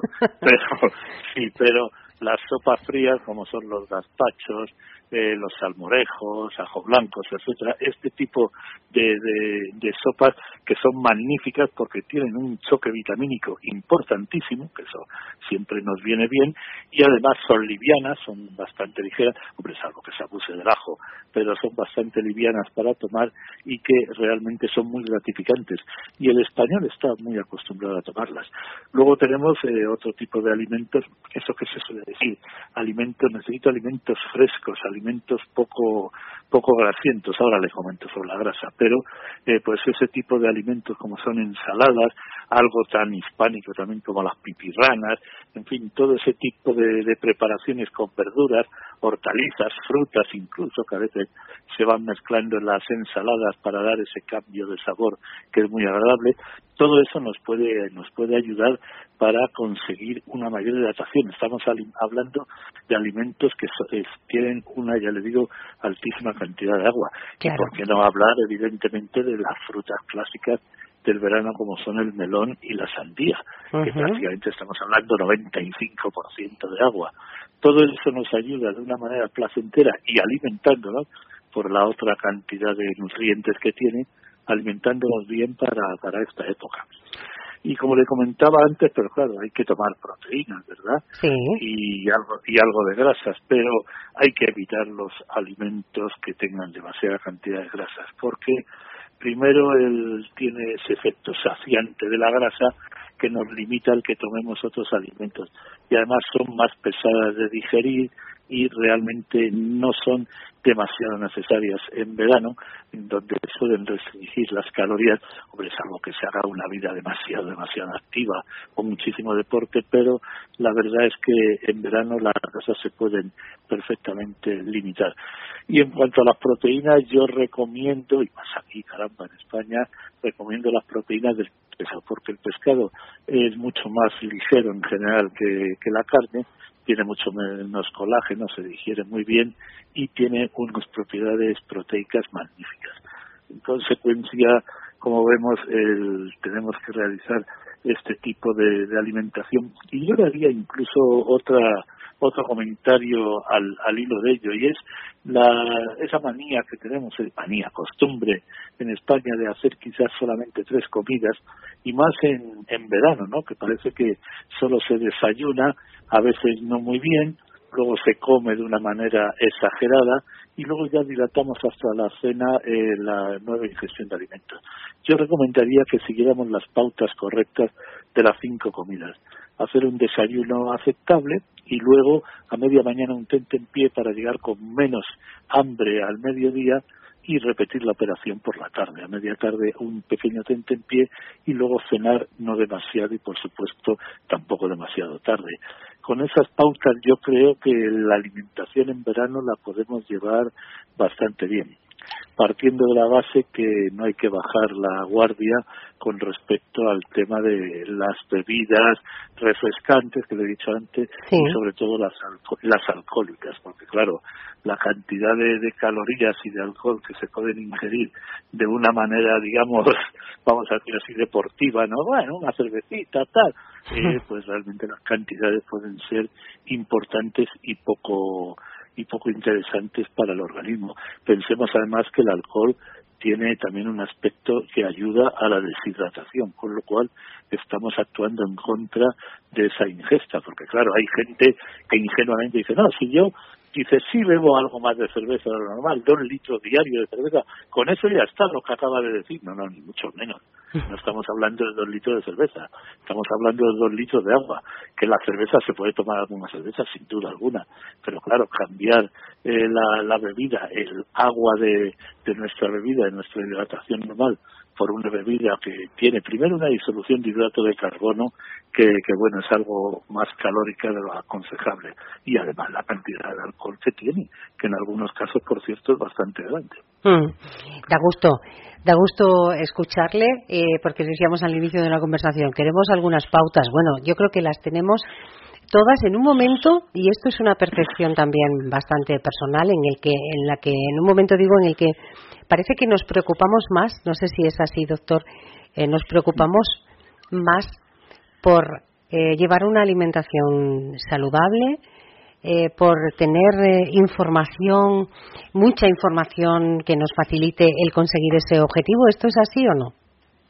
pero las sopas frías, como son los gazpachos, los salmorejos, ajo blancos, etcétera, este tipo de sopas que son magníficas porque tienen un choque vitamínico importantísimo, que eso siempre nos viene bien, y además son livianas, son bastante ligeras, hombre, salvo que se abuse del ajo, pero son bastante livianas para tomar y que realmente son muy gratificantes, y el español está muy acostumbrado a tomarlas. Luego tenemos otro tipo de alimentos, eso que se suele decir, necesito alimentos frescos, alimentos poco grasientos. Ahora les comento sobre la grasa, pero pues ese tipo de alimentos como son ensaladas, algo tan hispánico también como las pipirranas, en fin, todo ese tipo de preparaciones con verduras, hortalizas, frutas incluso, que a veces se van mezclando en las ensaladas para dar ese cambio de sabor que es muy agradable. Todo eso nos puede ayudar para conseguir una mayor hidratación. Estamos hablando de alimentos que tienen una, ya le digo, altísima cantidad de agua. Claro. Y por qué no hablar, evidentemente, de las frutas clásicas del verano, como son el melón y la sandía, que prácticamente estamos hablando 95% de agua. Todo eso nos ayuda de una manera placentera y alimentándonos por la otra cantidad de nutrientes que tiene, alimentándonos bien para esta época. Y como le comentaba antes, pero claro, hay que tomar proteínas, ¿verdad? Sí. Y algo de grasas, pero hay que evitar los alimentos que tengan demasiada cantidad de grasas, porque primero tiene ese efecto saciante de la grasa que nos limita al que tomemos otros alimentos, y además son más pesadas de digerir y realmente no son demasiado necesarias en verano, en donde suelen restringir las calorías, hombre, salvo que se haga una vida demasiado activa o muchísimo deporte, pero la verdad es que en verano las grasas se pueden perfectamente limitar. Y en cuanto a las proteínas, yo recomiendo, y más aquí, caramba, en España, recomiendo las proteínas del pescado, porque el pescado es mucho más ligero en general que la carne, tiene mucho menos colágeno, se digiere muy bien y tiene unas propiedades proteicas magníficas. En consecuencia, como vemos, tenemos que realizar este tipo de alimentación. Y yo le haría incluso otro comentario al hilo de ello, y es esa manía que tenemos, costumbre en España de hacer quizás solamente 3 comidas, y más en verano, ¿no? Que parece que solo se desayuna, a veces no muy bien, luego se come de una manera exagerada y luego ya dilatamos hasta la cena la nueva ingestión de alimentos. Yo recomendaría que siguiéramos las pautas correctas de las 5 comidas. Hacer un desayuno aceptable y luego a media mañana un tentempié para llegar con menos hambre al mediodía y repetir la operación por la tarde. A media tarde un pequeño tentempié y luego cenar no demasiado y por supuesto tampoco demasiado tarde. Con esas pautas yo creo que la alimentación en verano la podemos llevar bastante bien, partiendo de la base que no hay que bajar la guardia con respecto al tema de las bebidas refrescantes que le he dicho antes, sí, y sobre todo las alcohólicas, porque claro, la cantidad de calorías y de alcohol que se pueden ingerir de una manera, digamos, vamos a decir así, deportiva, ¿no? Bueno, una cervecita, tal, pues realmente las cantidades pueden ser importantes y poco interesantes para el organismo. Pensemos además que el alcohol tiene también un aspecto que ayuda a la deshidratación, con lo cual estamos actuando en contra de esa ingesta, porque claro, hay gente que ingenuamente dice, no, si yo, dice, sí bebo algo más de cerveza de lo normal, 2 litros diarios de cerveza, con eso ya está lo que acaba de decir. No, ni mucho menos. No estamos hablando de 2 litros de cerveza, estamos hablando de 2 litros de agua. Que la cerveza se puede tomar alguna cerveza, sin duda alguna, pero claro, cambiar la bebida, el agua de nuestra bebida, de nuestra hidratación normal, por una bebida que tiene primero una disolución de hidrato de carbono que bueno, es algo más calórica de lo aconsejable, y además la cantidad de alcohol que tiene, que en algunos casos, por cierto, es bastante grande. Da gusto escucharle, porque decíamos al inicio de la conversación, queremos algunas pautas. Bueno, yo creo que las tenemos todas en un momento, y esto es una percepción también bastante personal, en la que en un momento digo en el que parece que nos preocupamos más, no sé si es así, doctor, nos preocupamos más por llevar una alimentación saludable, por tener información, mucha información que nos facilite el conseguir ese objetivo. ¿Esto es así o no?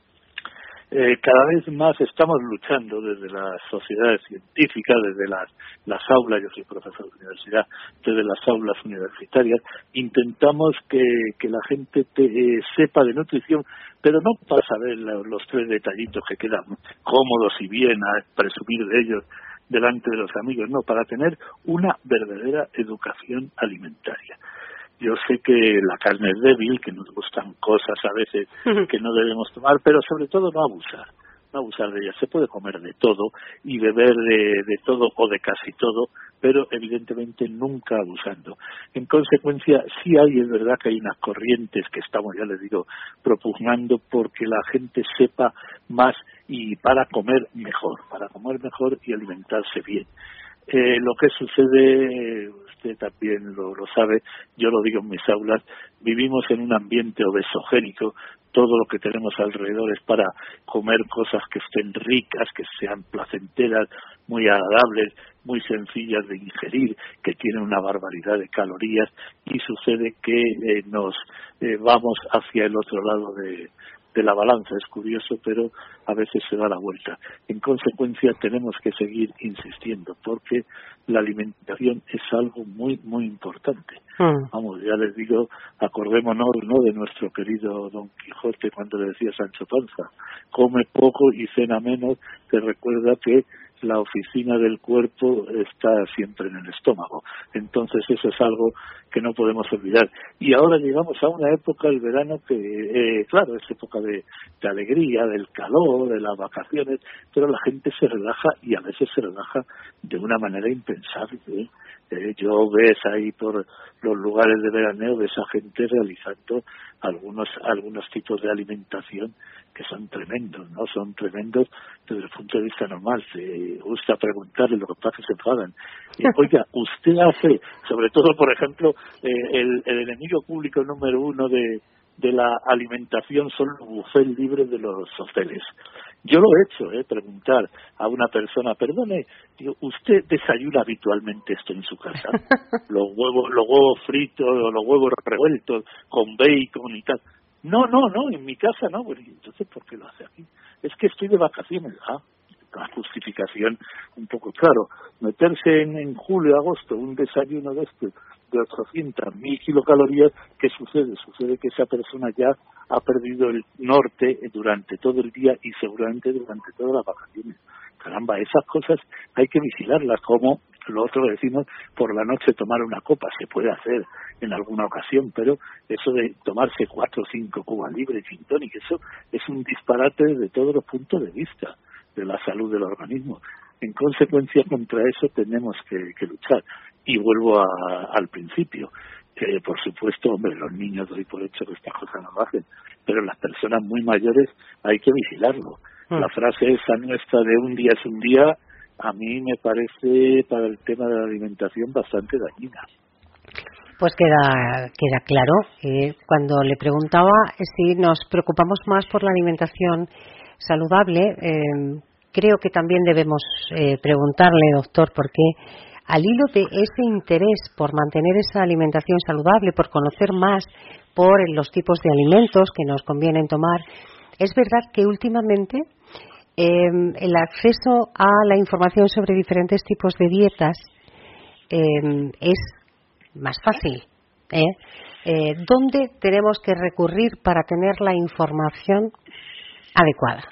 Cada vez más estamos luchando desde las sociedades científicas, desde las aulas, yo soy profesor de universidad, desde las aulas universitarias, intentamos que la gente sepa de nutrición, pero no para saber los 3 detallitos que quedan cómodos y bien a presumir de ellos delante de los amigos, no, para tener una verdadera educación alimentaria. Yo sé que la carne es débil, que nos gustan cosas a veces que no debemos tomar, pero sobre todo no abusar de ella. Se puede comer de todo y beber de todo o de casi todo, pero evidentemente nunca abusando. En consecuencia, sí es verdad que hay unas corrientes que estamos, ya les digo, propugnando porque la gente sepa más y para comer mejor y alimentarse bien. Lo que sucede, usted también lo sabe, yo lo digo en mis aulas, vivimos en un ambiente obesogénico, todo lo que tenemos alrededor es para comer cosas que estén ricas, que sean placenteras, muy agradables, muy sencillas de ingerir, que tienen una barbaridad de calorías, y sucede que nos vamos hacia el otro lado de la balanza. Es curioso, pero a veces se da la vuelta. En consecuencia, tenemos que seguir insistiendo, porque la alimentación es algo muy, muy importante. Vamos, ya les digo, acordémonos, ¿no?, de nuestro querido Don Quijote cuando le decía a Sancho Panza, come poco y cena menos, te recuerda que la oficina del cuerpo está siempre en el estómago. Entonces eso es algo que no podemos olvidar. Y ahora llegamos a una época, el verano, que claro, es época de alegría, del calor, de las vacaciones, pero la gente se relaja, y a veces se relaja de una manera impensable, Yo ves ahí por los lugares de veraneo, ves a gente realizando algunos tipos de alimentación que son tremendos, ¿no? Son tremendos desde el punto de vista normal. Se gusta preguntarle, lo que pasa es que se enfadan. Oiga, usted hace, sobre todo, por ejemplo, el enemigo público número uno de la alimentación son los buffets libres de los hoteles. Yo lo he hecho, preguntar a una persona, perdone, digo, ¿usted desayuna habitualmente esto en su casa? Los huevos fritos, los huevos revueltos con bacon y tal. No, en mi casa no. Bueno, entonces, ¿por qué lo hace aquí? Es que estoy de vacaciones. La justificación un poco claro. Meterse en julio, agosto, un desayuno de 800.000 kilocalorías, ¿qué sucede? Sucede que esa persona ya ha perdido el norte durante todo el día y seguramente durante todas las vacaciones. Caramba, esas cosas hay que vigilarlas, como lo otro que decimos, por la noche tomar una copa, se puede hacer en alguna ocasión, pero eso de tomarse 4 o 5 cubas libres, gin tonic, eso es un disparate desde todos los puntos de vista de la salud del organismo. En consecuencia, contra eso tenemos que luchar. Y vuelvo al principio, que por supuesto, hombre, los niños doy por hecho que estas cosas no lo hacen, pero las personas muy mayores hay que vigilarlo. La frase esa nuestra de un día es un día, a mí me parece para el tema de la alimentación bastante dañina. Pues queda claro. Cuando le preguntaba si nos preocupamos más por la alimentación saludable, creo que también debemos preguntarle, doctor, por qué al hilo de ese interés por mantener esa alimentación saludable, por conocer más por los tipos de alimentos que nos convienen tomar, es verdad que últimamente el acceso a la información sobre diferentes tipos de dietas es más fácil. ¿Dónde tenemos que recurrir para tener la información adecuada?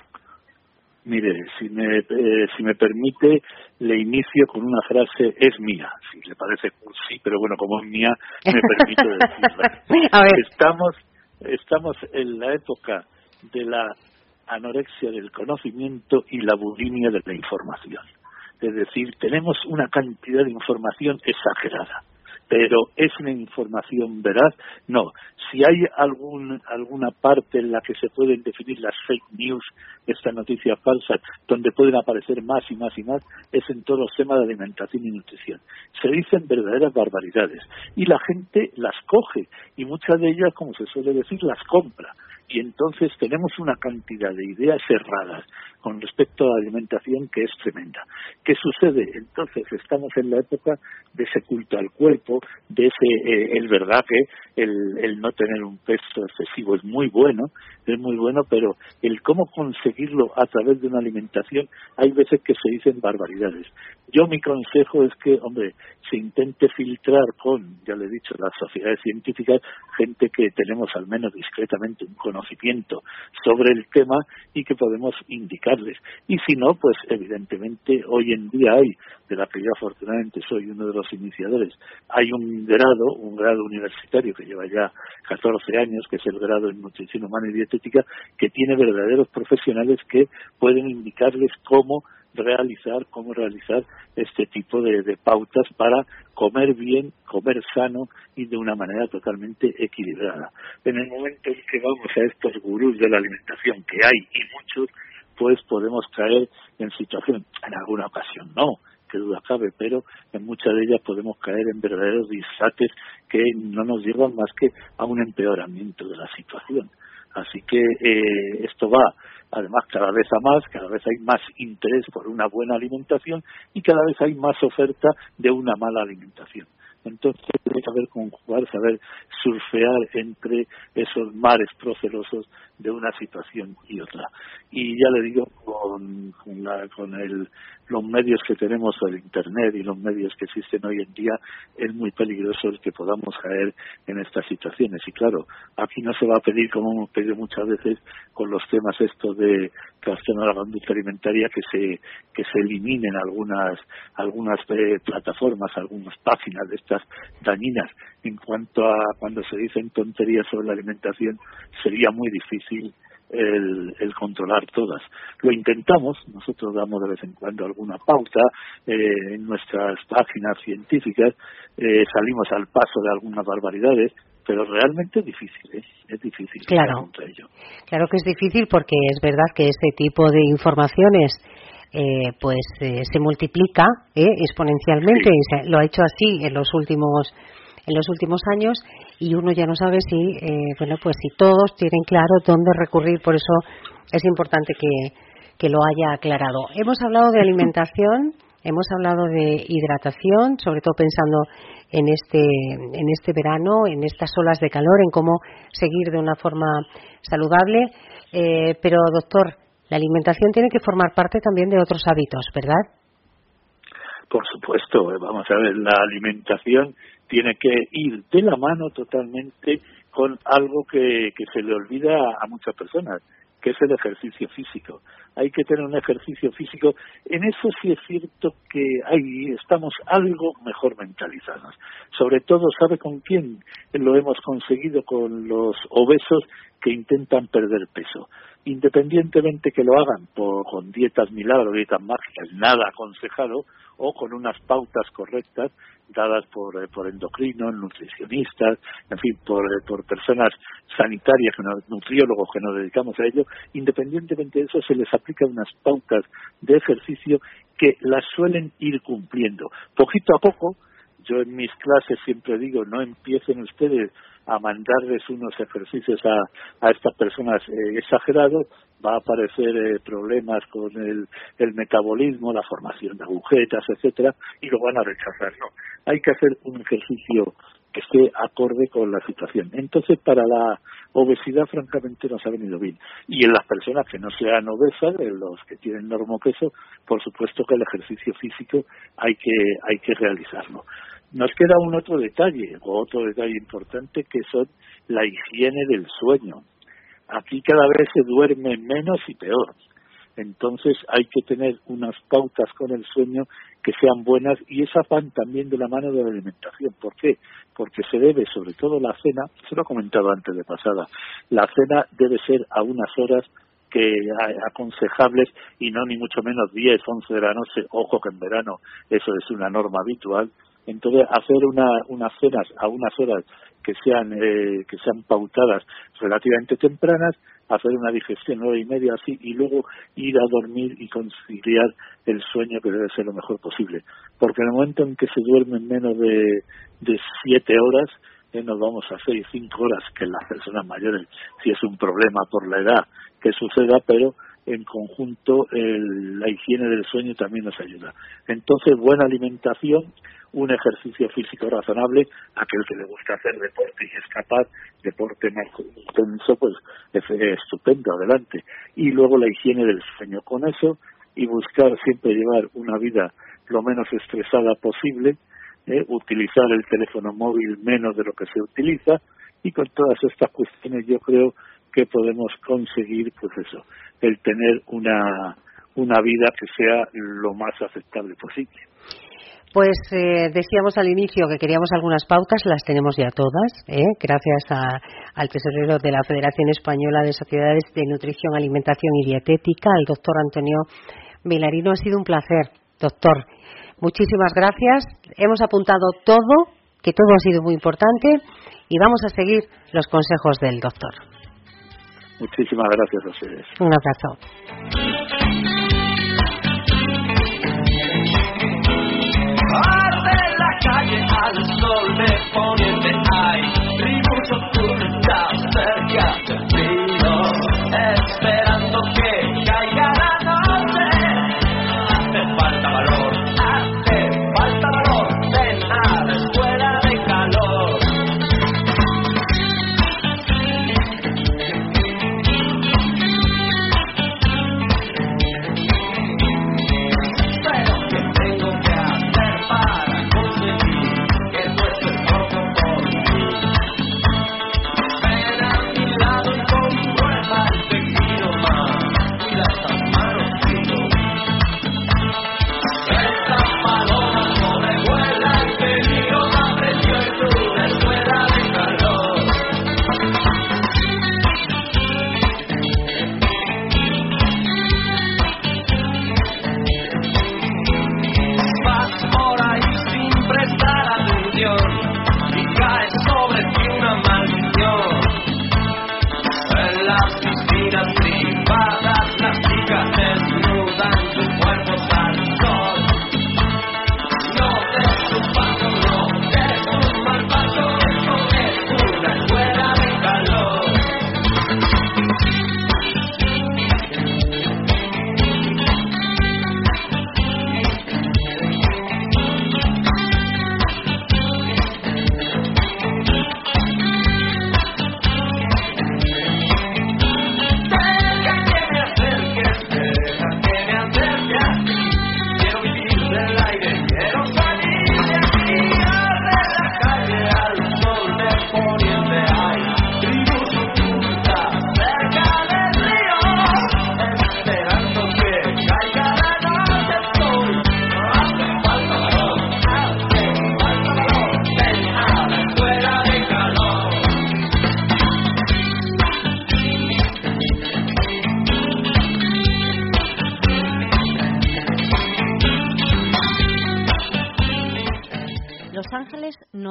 Mire, si me permite, le inicio con una frase, es mía. Si le parece cursi, pero bueno, como es mía, me permito decirla. A ver. Estamos en la época de la anorexia del conocimiento y la bulimia de la información. Es decir, tenemos una cantidad de información exagerada. Pero ¿es una información veraz? No. Si hay alguna parte en la que se pueden definir las fake news, estas noticias falsas, donde pueden aparecer más y más y más, es en todos los temas de alimentación y nutrición. Se dicen verdaderas barbaridades y la gente las coge y muchas de ellas, como se suele decir, las compra. Y entonces tenemos una cantidad de ideas erradas con respecto a la alimentación que es tremenda. ¿Qué sucede? Entonces estamos en la época de ese culto al cuerpo, de ese, es verdad que el no tener un peso excesivo es muy bueno, pero el cómo conseguirlo a través de una alimentación, hay veces que se dicen barbaridades. Yo mi consejo es que, hombre, se intente filtrar con, ya le he dicho, las sociedades científicas, gente que tenemos al menos discretamente un conocimiento sobre el tema y que podemos indicarles. Y si no, pues evidentemente hoy en día hay, de la que yo afortunadamente soy uno de los iniciadores, hay un grado universitario que lleva ya 14 años, que es el grado en nutrición humana y dietética, que tiene verdaderos profesionales que pueden indicarles cómo realizar este tipo de pautas para comer bien, comer sano y de una manera totalmente equilibrada. En el momento en que vamos a estos gurús de la alimentación, que hay y muchos, pues podemos caer en situación, en alguna ocasión no, que duda cabe, pero en muchas de ellas podemos caer en verdaderos disparates que no nos llevan más que a un empeoramiento de la situación. Así que esto va, además, cada vez hay más interés por una buena alimentación y cada vez hay más oferta de una mala alimentación. Entonces hay que saber conjugar, saber surfear entre esos mares procelosos de una situación y otra. Y ya le digo, con los medios que tenemos, el Internet y los medios que existen hoy en día, es muy peligroso el que podamos caer en estas situaciones. Y claro, aquí no se va a pedir, como hemos pedido muchas veces con los temas estos de trastorno de la conducta alimentaria, que se eliminen algunas plataformas, algunas páginas de estas dañinas. En cuanto a cuando se dicen tonterías sobre la alimentación, sería muy difícil el controlar todas. Lo intentamos, nosotros damos de vez en cuando alguna pauta en nuestras páginas científicas, salimos al paso de algunas barbaridades, pero realmente es difícil, es difícil. Claro, claro que es difícil, porque es verdad que este tipo de informaciones se multiplica exponencialmente, y lo ha hecho así en los últimos años, y uno ya no sabe si todos tienen claro dónde recurrir. Por eso es importante que lo haya aclarado. Hemos hablado de alimentación, hemos hablado de hidratación, sobre todo pensando en este verano, en estas olas de calor, en cómo seguir de una forma saludable, pero doctor, la alimentación tiene que formar parte también de otros hábitos, ¿verdad? Por supuesto, vamos a ver, la alimentación tiene que ir de la mano totalmente con algo que se le olvida a muchas personas, que es el ejercicio físico. Hay que tener un ejercicio físico. En eso sí es cierto que ahí estamos algo mejor mentalizados. Sobre todo, ¿sabe con quién lo hemos conseguido? Con los obesos que intentan perder peso. Independientemente que lo hagan con dietas milagro, dietas mágicas, nada aconsejado, o con unas pautas correctas dadas por endocrinos, nutricionistas, en fin, por personas sanitarias, nutriólogos que nos dedicamos a ello. Independientemente de eso, se les aplica unas pautas de ejercicio que las suelen ir cumpliendo. Poquito a poco, yo en mis clases siempre digo, no empiecen ustedes a mandarles unos ejercicios a estas personas exagerados, va a aparecer problemas con el metabolismo, la formación de agujetas, etcétera, y lo van a rechazar. No, hay que hacer un ejercicio que esté acorde con la situación. Entonces, para la obesidad, francamente, nos ha venido bien. Y en las personas que no sean obesas, en los que tienen normopeso, por supuesto que el ejercicio físico hay que realizarlo. Nos queda otro detalle importante, que son la higiene del sueño. Aquí cada vez se duerme menos y peor. Entonces hay que tener unas pautas con el sueño que sean buenas, y esas van también de la mano de la alimentación. ¿Por qué? Porque se debe, sobre todo la cena, se lo he comentado antes de pasada, la cena debe ser a unas horas que aconsejables, y no ni mucho menos 10, 11 de la noche. Ojo que en verano eso es una norma habitual. Entonces, hacer unas cenas a unas horas que sean pautadas relativamente tempranas, hacer una digestión 9:30 así, y luego ir a dormir y conciliar el sueño, que debe ser lo mejor posible. Porque en el momento en que se duermen menos de 7 horas, nos vamos a 6, 5 horas, que en las personas mayores sí es un problema por la edad que suceda, pero en conjunto la higiene del sueño también nos ayuda. Entonces, buena alimentación, un ejercicio físico razonable, aquel que le gusta hacer deporte y es capaz, deporte más intenso, pues es estupendo, adelante. Y luego la higiene del sueño. Con eso, y buscar siempre llevar una vida lo menos estresada posible, utilizar el teléfono móvil menos de lo que se utiliza, y con todas estas cuestiones yo creo que podemos conseguir, pues eso, el tener una vida que sea lo más aceptable posible. Pues decíamos al inicio que queríamos algunas pautas, las tenemos ya todas, gracias al tesorero de la Federación Española de Sociedades de Nutrición, Alimentación y Dietética, al doctor Antonio Vilarino. Ha sido un placer, doctor. Muchísimas gracias. Hemos apuntado todo, que todo ha sido muy importante, y vamos a seguir los consejos del doctor. Muchísimas gracias a ustedes. Un abrazo. Calle al sol de poniente hay tributo oculta cerca del frío, esperando que caiga la noche. Hace falta valor, de nada escuela de calor.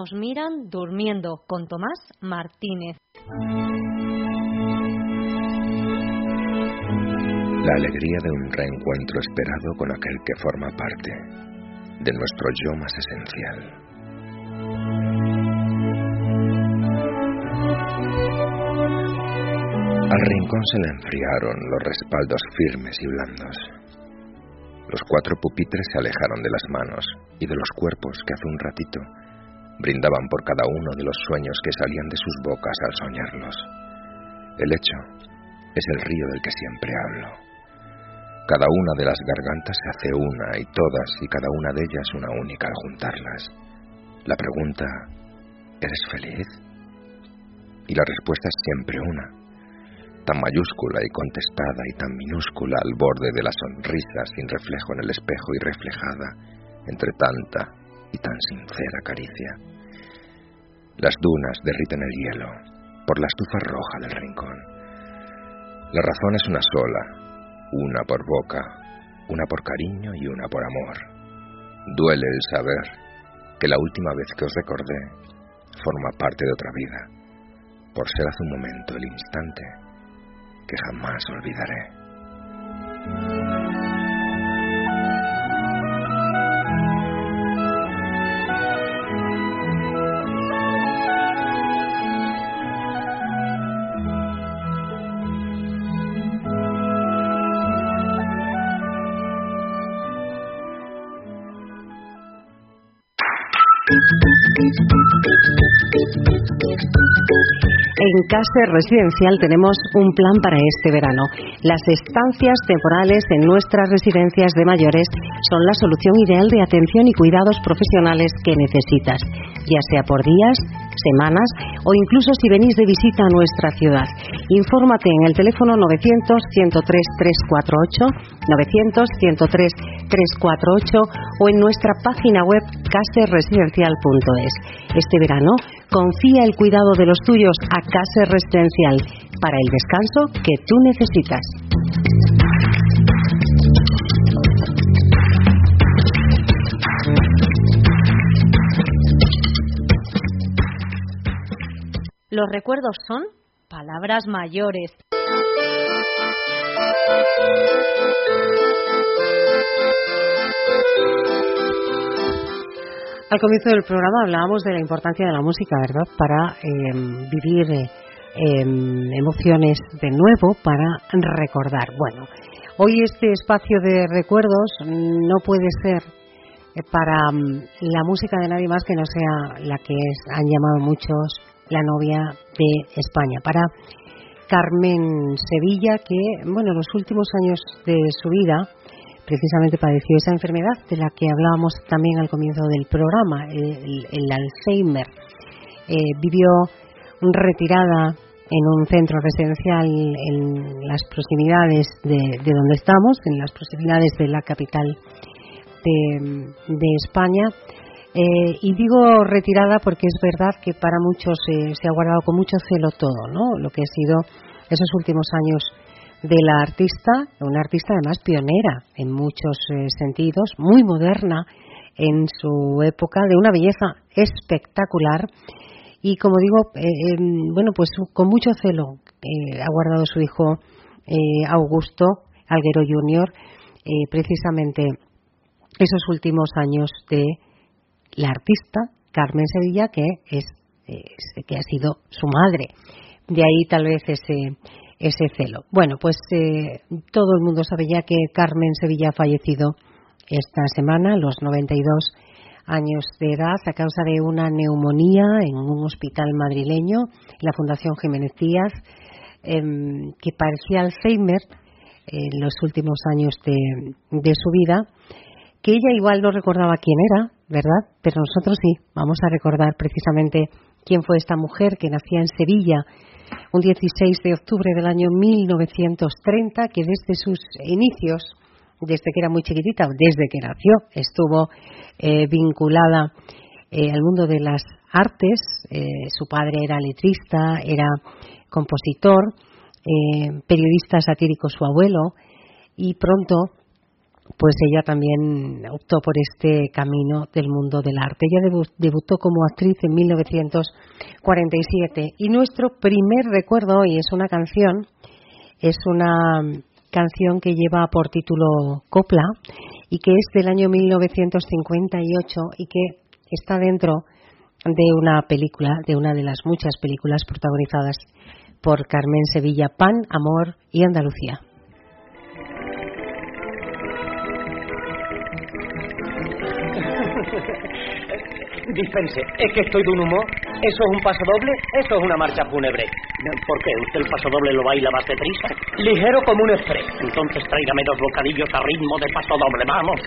nos miran durmiendo, con Tomás Martínez. La alegría de un reencuentro esperado con aquel que forma parte de nuestro yo más esencial. Al rincón se le enfriaron los respaldos firmes y blandos. Los 4 pupitres se alejaron de las manos y de los cuerpos que hace un ratito brindaban por cada uno de los sueños que salían de sus bocas al soñarlos. El hecho es el río del que siempre hablo. Cada una de las gargantas se hace una y todas y cada una de ellas una única al juntarlas. La pregunta, ¿eres feliz? Y la respuesta es siempre una, tan mayúscula y contestada y tan minúscula al borde de la sonrisa sin reflejo en el espejo y reflejada entre tanta y tan sincera caricia. Las dunas derriten el hielo por la estufa roja del rincón. La razón es una sola, una por boca, una por cariño y una por amor. Duele el saber que la última vez que os recordé forma parte de otra vida, por ser hace un momento el instante que jamás olvidaré. En Caser Residencial tenemos un plan para este verano. Las estancias temporales en nuestras residencias de mayores son la solución ideal de atención y cuidados profesionales que necesitas, ya sea por días, semanas o incluso si venís de visita a nuestra ciudad. Infórmate en el teléfono 900-103-348, 900-103-348 o en nuestra página web caserresidencial.es. Este verano confía el cuidado de los tuyos a Caser Residencial para el descanso que tú necesitas. Los recuerdos son palabras mayores. Al comienzo del programa hablábamos de la importancia de la música, ¿verdad? Para vivir emociones de nuevo, para recordar. Bueno, hoy este espacio de recuerdos no puede ser para la música de nadie más que no sea la que han llamado muchos la novia de España, para Carmen Sevilla, que, bueno, en los últimos años de su vida precisamente padeció esa enfermedad de la que hablábamos también al comienzo del programa, el Alzheimer. Vivió retirada en un centro residencial en las proximidades de donde estamos, en las proximidades de la capital de España. Y digo retirada porque es verdad que para muchos se ha guardado con mucho celo todo, ¿no? Lo que ha sido esos últimos años de la artista, una artista además pionera en muchos sentidos, muy moderna en su época, de una belleza espectacular y, como digo, bueno, pues con mucho celo ha guardado su hijo Augusto Alguero Jr. Precisamente esos últimos años de la artista Carmen Sevilla, que ha sido su madre. De ahí tal vez ese celo. Bueno, pues todo el mundo sabe ya que Carmen Sevilla ha fallecido esta semana a los 92 años de edad a causa de una neumonía en un hospital madrileño, la Fundación Jiménez Díaz, que parecía Alzheimer en los últimos años de su vida, que ella igual no recordaba quién era, ¿verdad? Pero nosotros sí, vamos a recordar precisamente quién fue esta mujer que nacía en Sevilla un 16 de octubre del año 1930, que desde sus inicios, desde que era muy chiquitita, desde que nació, estuvo vinculada al mundo de las artes. Su padre era letrista, era compositor, periodista satírico su abuelo, y pronto pues ella también optó por este camino del mundo del arte. Ella debutó como actriz en 1947 y nuestro primer recuerdo hoy es una canción que lleva por título Copla y que es del año 1958 y que está dentro de una película, de una de las muchas películas protagonizadas por Carmen Sevilla, Pan, Amor y Andalucía. Dispense, es que estoy de un humor. ¿Eso es un paso doble? Eso es una marcha fúnebre. ¿Por qué? ¿Usted el paso doble lo baila más deprisa? Ligero como un express. Entonces tráigame 2 bocadillos a ritmo de paso doble, vamos.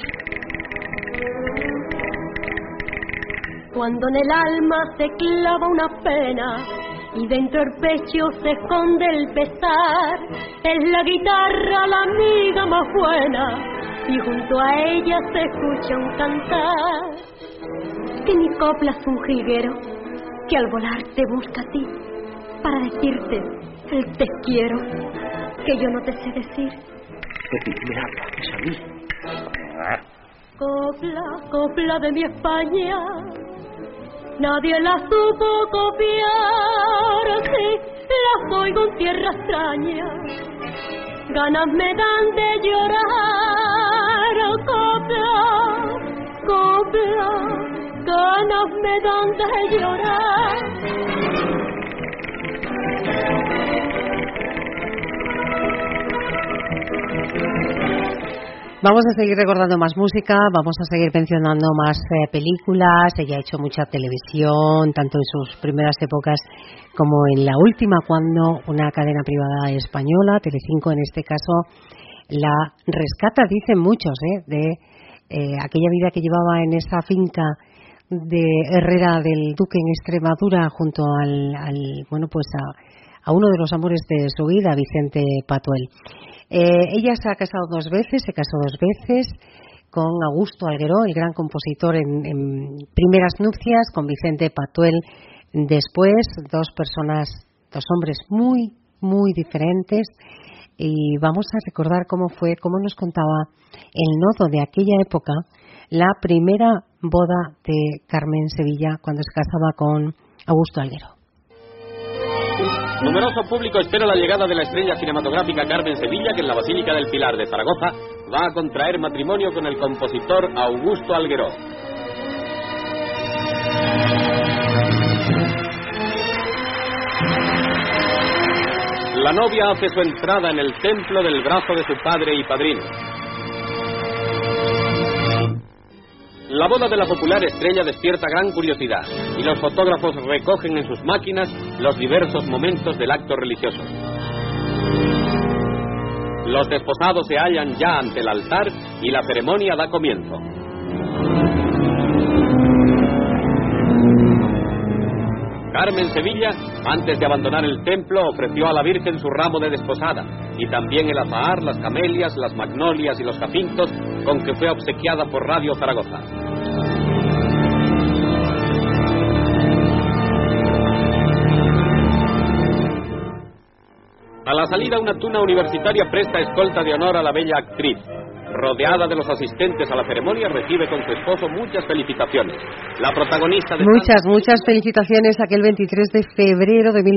Cuando en el alma se clava una pena y dentro el pecho se esconde el pesar, es la guitarra la amiga más buena y junto a ella se escucha un cantar. Que mi copla es un jilguero que al volar te busca a ti para decirte el te quiero que yo no te sé decir. Me habla, es a mí. Copla, copla de mi España, nadie la supo copiar. Sí, las oigo en tierra extraña, ganas me dan de llorar. Copla, copla, ganas me dan de llorar. Vamos a seguir recordando más música, vamos a seguir mencionando más películas. Ella ha hecho mucha televisión, tanto en sus primeras épocas como en la última, cuando una cadena privada española, Telecinco en este caso, la rescata, dicen muchos, de aquella vida que llevaba en esa finca de Herrera del Duque en Extremadura, junto a uno de los amores de su vida, Vicente Patuel. Ella se casó dos veces con Augusto Algueró, el gran compositor, en primeras nupcias, con Vicente Patuel después, dos hombres muy, muy diferentes. Y vamos a recordar cómo nos contaba el nodo de aquella época, la primera boda de Carmen Sevilla cuando se casaba con Augusto Algueró. Numeroso público espera la llegada de la estrella cinematográfica Carmen Sevilla, que en la Basílica del Pilar de Zaragoza va a contraer matrimonio con el compositor Augusto Algueró. La novia hace su entrada en el templo del brazo de su padre y padrino. La boda de la popular estrella despierta gran curiosidad y los fotógrafos recogen en sus máquinas los diversos momentos del acto religioso. Los desposados se hallan ya ante el altar y la ceremonia da comienzo. Carmen Sevilla, antes de abandonar el templo, ofreció a la Virgen su ramo de desposada y también el azahar, las camelias, las magnolias y los jacintos con que fue obsequiada por Radio Zaragoza. A la salida, una tuna universitaria presta escolta de honor a la bella actriz. Rodeada de los asistentes a la ceremonia, recibe con su esposo muchas felicitaciones. La protagonista de... Muchas felicitaciones aquel 23 de febrero de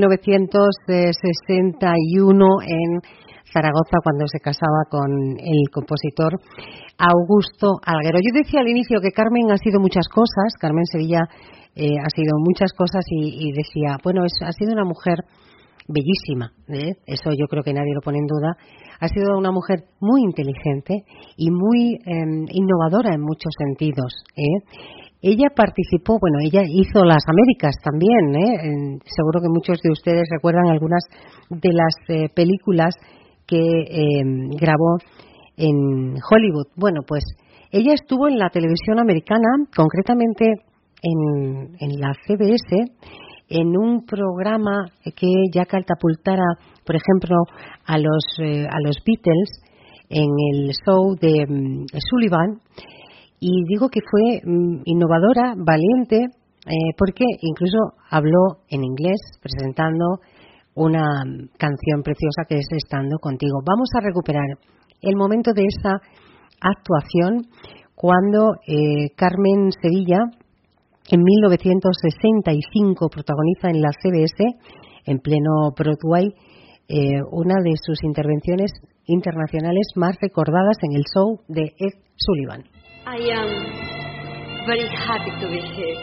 1961 en Zaragoza, cuando se casaba con el compositor Augusto Algueró. Yo decía al inicio que Carmen ha sido muchas cosas, Carmen Sevilla ha sido muchas cosas y decía, ha sido una mujer bellísima, eso yo creo que nadie lo pone en duda. Ha sido una mujer muy inteligente y muy innovadora en muchos sentidos. Ella participó, ella hizo las Américas también. Seguro que muchos de ustedes recuerdan algunas de las películas que grabó en Hollywood. Ella estuvo en la televisión americana, concretamente en la CBS, en un programa que ya catapultara, por ejemplo, a los Beatles en el show de Sullivan. Y digo que fue innovadora, valiente, porque incluso habló en inglés presentando una canción preciosa que es Estando Contigo. Vamos a recuperar el momento de esa actuación cuando Carmen Sevilla, en 1965, protagoniza en la CBS, en pleno Broadway, una de sus intervenciones internacionales más recordadas en el show de Ed Sullivan. I am very happy to be here.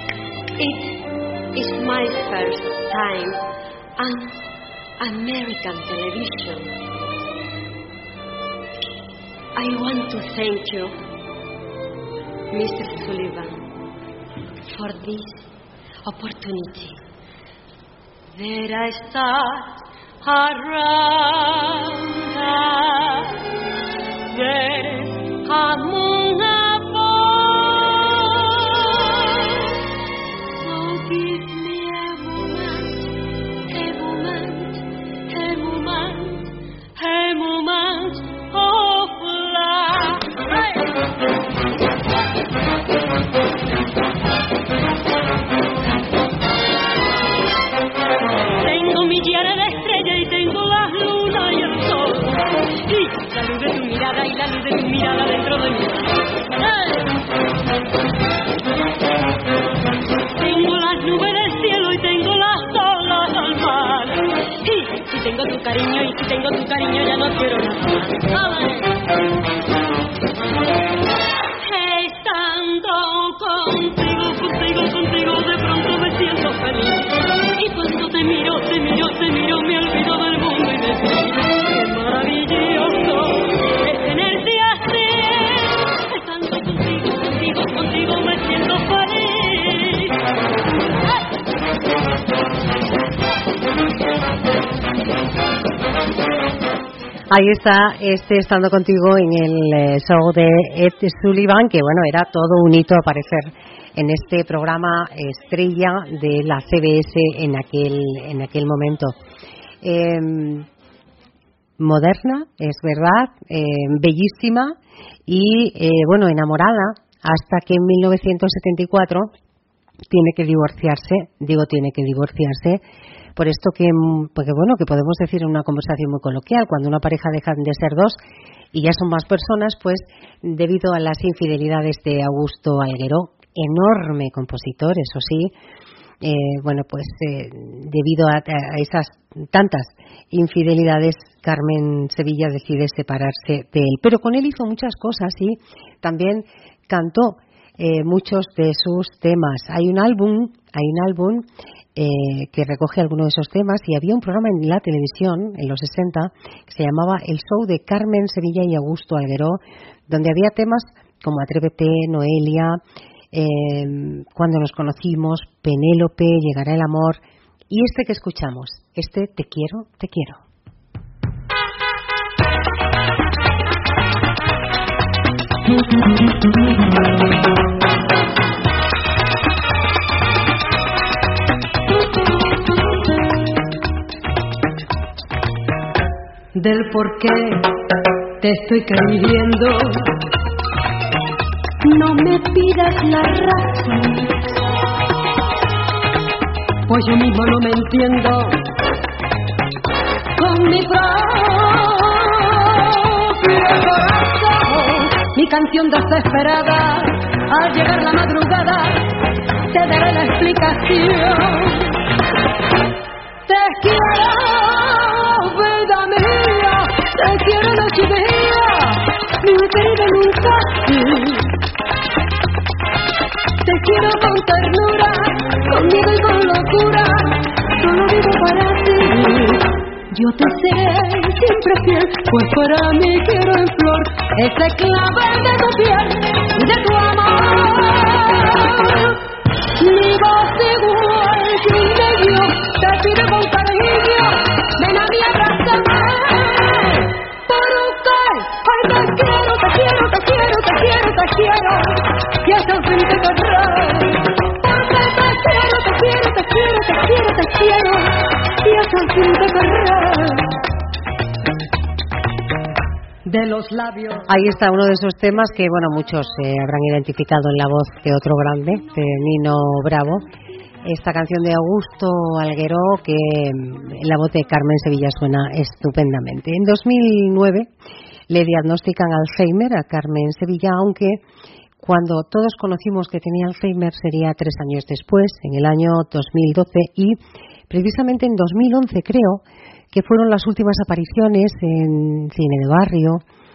It is my first time on American television. I want to thank you, Mr. Sullivan, for this opportunity. There I sat around us, there among tengo millares de estrellas y tengo las lunas y el sol y la luz de tu mirada y la luz de tu mirada dentro de mí. Tengo las nubes del cielo y tengo las olas al mar y si tengo tu cariño y si tengo tu cariño ya no quiero nada más. Contigo de pronto me siento feliz y cuando te miro, me olvido del mundo y de ti. Qué maravilloso es tenerte así, estando contigo me siento feliz. Ahí está estando contigo en el show de Ed Sullivan, que bueno, era todo un hito aparecer en este programa estrella de la CBS en aquel momento. Moderna, es verdad, bellísima y bueno, enamorada, hasta que en 1974 tiene que divorciarse por esto porque bueno, que podemos decir en una conversación muy coloquial, cuando una pareja deja de ser dos y ya son más personas, pues debido a las infidelidades de Augusto Algueró, enorme compositor, eso sí, bueno, pues debido a esas tantas infidelidades, Carmen Sevilla decide separarse de él, pero con él hizo muchas cosas y también cantó muchos de sus temas. Hay un álbum que recoge algunos de esos temas, y había un programa en la televisión en los 60 que se llamaba El Show de Carmen Sevilla y Augusto Algueró, donde había temas como Atrévete, Noelia, Cuando nos conocimos, Penélope, Llegará el amor, y este que escuchamos, Te quiero, te quiero. Del por qué te estoy queriendo, no me pidas la razón, pues yo mismo no me entiendo con mi propio corazón. Mi canción desesperada, al llegar la madrugada, te daré la explicación. Te quiero, vida mía, te quiero noche y día, mi querida nunca. Te quiero con ternura, con miedo y con locura, solo vivo para ti. Yo te seré siempre fiel, pues para mí quiero en flor ese clave de tu piel y de tu amor. Mi voz igual que un de Dios te pide con cariño, ven a mí, abrázame. Porque hoy te quiero, te quiero, te quiero, te quiero, te quiero, y hasta el fin te querré. Porque te quiero, te quiero, te quiero, te quiero, te quiero, y hasta el fin te querré. De los labios. Ahí está uno de esos temas que, bueno, muchos habrán identificado en la voz de otro grande, de Nino Bravo. Esta canción de Augusto Algueró, que en la voz de Carmen Sevilla suena estupendamente. En 2009 le diagnostican Alzheimer a Carmen Sevilla, aunque cuando todos conocimos que tenía Alzheimer sería 3 años después, en el año 2012, y precisamente en 2011 creo que fueron las últimas apariciones en Cine de Barrio,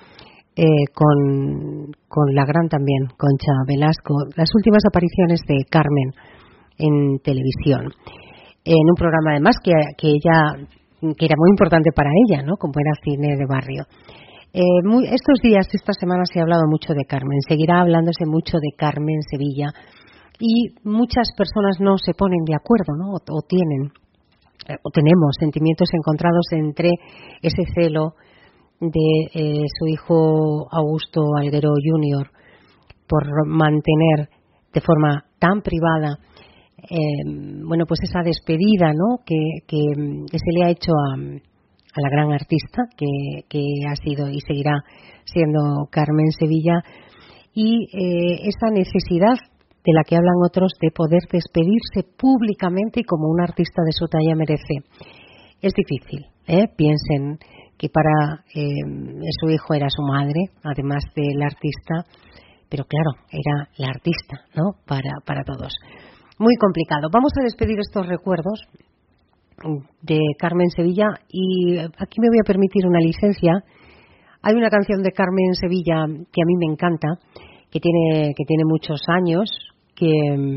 con la gran también, Concha Velasco, las últimas apariciones de Carmen en televisión, en un programa además que era muy importante para ella, ¿no? Como era Cine de Barrio. Estos días, esta semana se ha hablado mucho de Carmen, seguirá hablándose mucho de Carmen Sevilla, y muchas personas no se ponen de acuerdo, ¿no? O tenemos sentimientos encontrados entre ese celo de su hijo Augusto Alguero Jr. por mantener de forma tan privada pues esa despedida, ¿no? que se le ha hecho a la gran artista que ha sido y seguirá siendo Carmen Sevilla, y esa necesidad de la que hablan otros de poder despedirse públicamente y como un artista de su talla merece. Es difícil, piensen que para su hijo era su madre, además del artista, pero claro, era la artista, ¿no? Para todos. Muy complicado. Vamos a despedir estos recuerdos de Carmen Sevilla, y aquí me voy a permitir una licencia. Hay una canción de Carmen Sevilla que a mí me encanta, que tiene muchos años, que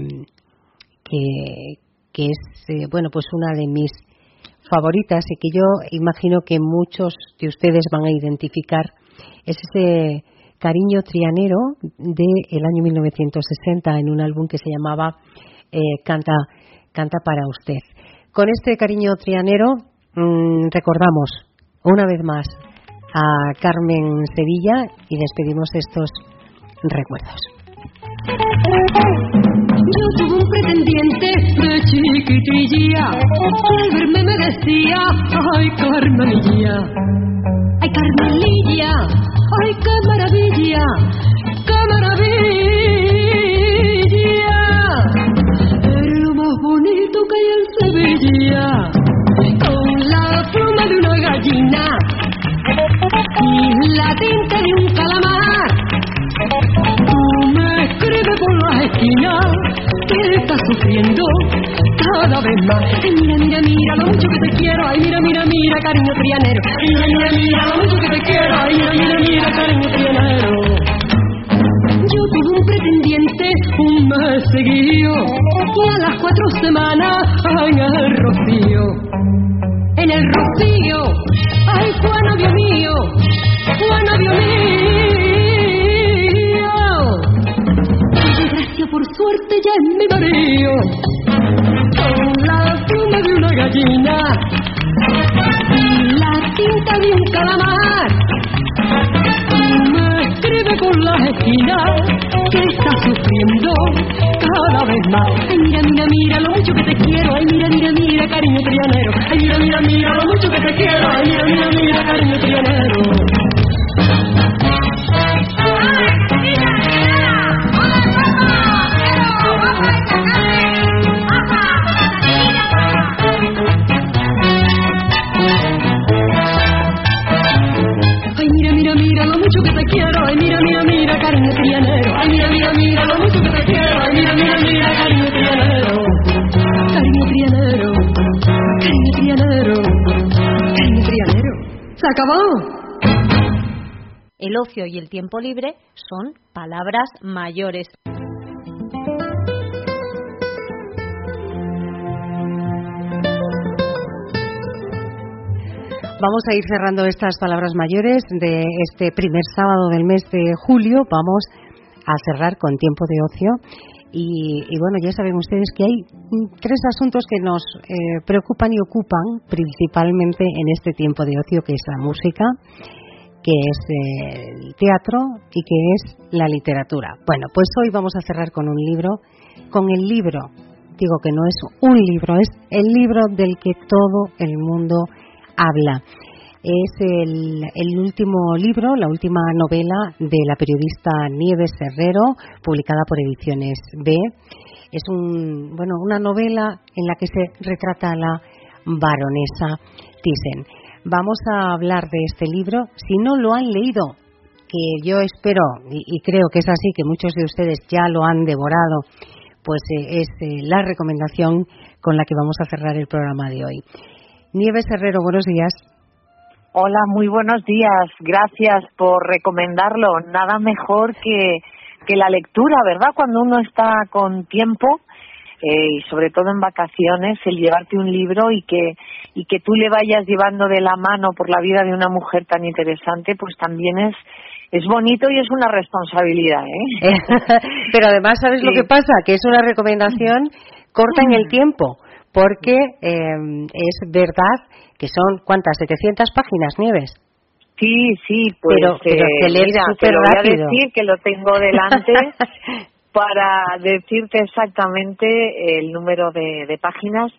es pues una de mis favoritas, y que yo imagino que muchos de ustedes van a identificar. Es ese Cariño Trianero del año 1960, en un álbum que se llamaba Canta para usted. Con este Cariño Trianero recordamos una vez más a Carmen Sevilla y despedimos estos recuerdos. Yo tuve un pretendiente de chiquitilla, al verme me decía, ay Carmelilla, ay Carmelilla, ay qué maravilla, qué maravilla. Era lo más bonito que hay en Sevilla, con la pluma de una gallina y la tinta de un calamar. Me escribe por las esquinas que está sufriendo cada vez más. Ay, mira, mira, mira lo mucho que te quiero. Ay, mira, mira, mira, cariño trianero. Mira, mira, mira lo mucho que te quiero. Ay, mira, mira, mira, cariño trianero. Yo tuve un pretendiente un mes seguido, y a las 4 semanas en el Rocío. En el Rocío, ay, fue novio mío, fue novio mío. Por suerte ya es mi marido, con la pluma de una gallina y la tinta de un calamar. Me escribe por las esquinas que está sufriendo cada vez más. Ay, mira, mira, mira lo mucho que te quiero. Ay, mira, mira, mira, cariño trianero. Ay, mira, mira, mira lo mucho que te quiero. Ay, mira, mira, mira, cariño trianero. Quiero, ay mira, mira, mira, cariño trianero. Ay mira, mira, mira lo mucho que te quiero. Ay mira, mira, mira, cariño trianero. Cariño trianero, cariño trianero, cariño trianero. ¡Se acabó! El ocio y el tiempo libre son palabras mayores. Vamos a ir cerrando estas palabras mayores de este primer sábado del mes de julio. Vamos a cerrar con tiempo de ocio. Y bueno, ya saben ustedes que hay 3 asuntos que nos preocupan y ocupan principalmente en este tiempo de ocio, que es la música, que es el teatro y que es la literatura. Bueno, pues hoy vamos a cerrar con un libro, digo que no es un libro, es el libro del que todo el mundo habla. Es el último libro, la última novela de la periodista Nieves Herrero, publicada por Ediciones B. Es una novela en la que se retrata a la baronesa Thyssen. vamos a hablar de este libro. Si no lo han leído, que yo espero y creo que es así, que muchos de ustedes ya lo han devorado, pues es la recomendación con la que vamos a cerrar el programa de hoy. Nieves Herrero, buenos días. Hola, muy buenos días. Gracias por recomendarlo. Nada mejor que la lectura, ¿verdad? Cuando uno está con tiempo y sobre todo en vacaciones, el llevarte un libro y que tú le vayas llevando de la mano por la vida de una mujer tan interesante, pues también es bonito y es una responsabilidad, ¿eh? Pero además, ¿sabes lo que pasa? Que es una recomendación corta en el tiempo, porque es verdad que son, ¿cuántas? 700 páginas, Nieves. Sí, pues pero se lee mira, súper te lo rápido. voy a decir que lo tengo delante para decirte exactamente el número de páginas,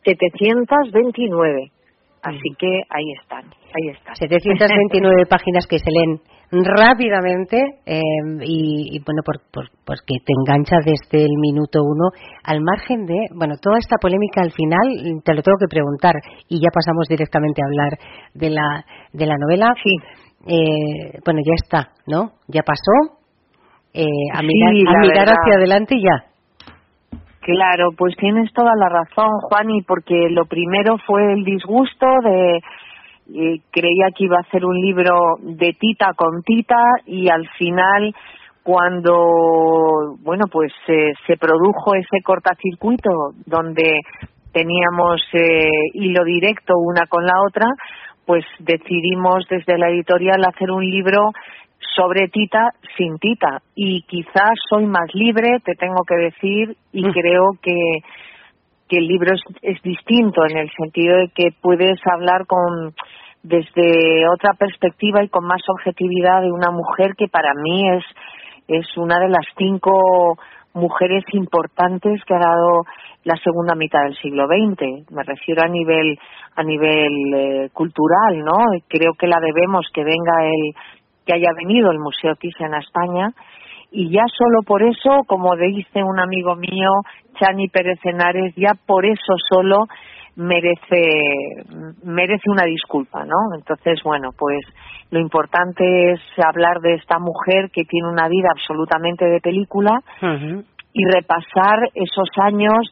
729. Así que ahí están. 729 páginas que se leen rápidamente y bueno, pues que te engancha desde el minuto uno, al margen de, bueno, toda esta polémica al final, te lo tengo que preguntar y ya pasamos directamente a hablar de la novela. Sí. Bueno, ya está, ¿no? Ya pasó, a mirar hacia adelante y ya. Claro, pues tienes toda la razón, Juani, porque lo primero fue el disgusto de creía que iba a hacer un libro de tita con tita y al final cuando bueno pues se produjo ese cortacircuito donde teníamos hilo directo una con la otra, pues decidimos desde la editorial hacer un libro sobre tita sin tita y quizás soy más libre, te tengo que decir, y creo que el libro es distinto en el sentido de que puedes hablar desde otra perspectiva y con más objetividad de una mujer que para mí es una de las 5 mujeres importantes que ha dado la segunda mitad del siglo XX. Me refiero a nivel cultural, ¿no? Creo que la debemos que haya venido el Museo Thyssen a España, y ya solo por eso, como dice un amigo mío, Chani Pérez Henares, ya por eso solo merece una disculpa, ¿no? Entonces, bueno, pues lo importante es hablar de esta mujer que tiene una vida absolutamente de película y repasar esos años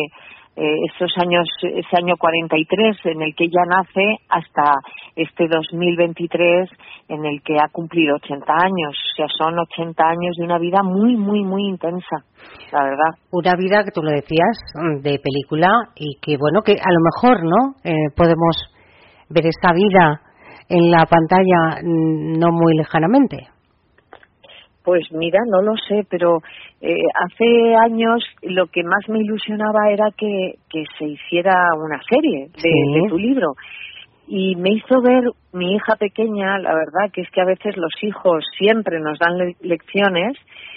ese año 43 en el que ella nace hasta este 2023 en el que ha cumplido 80 años. O sea, son 80 años de una vida muy, muy, muy intensa, la verdad. Una vida que tú lo decías, de película, y que bueno, que a lo mejor, ¿no? Podemos ver esta vida en la pantalla no muy lejanamente. Pues mira, no lo sé, pero hace años lo que más me ilusionaba era que se hiciera una serie de tu libro. Y me hizo ver mi hija pequeña, la verdad que es que a veces los hijos siempre nos dan lecciones,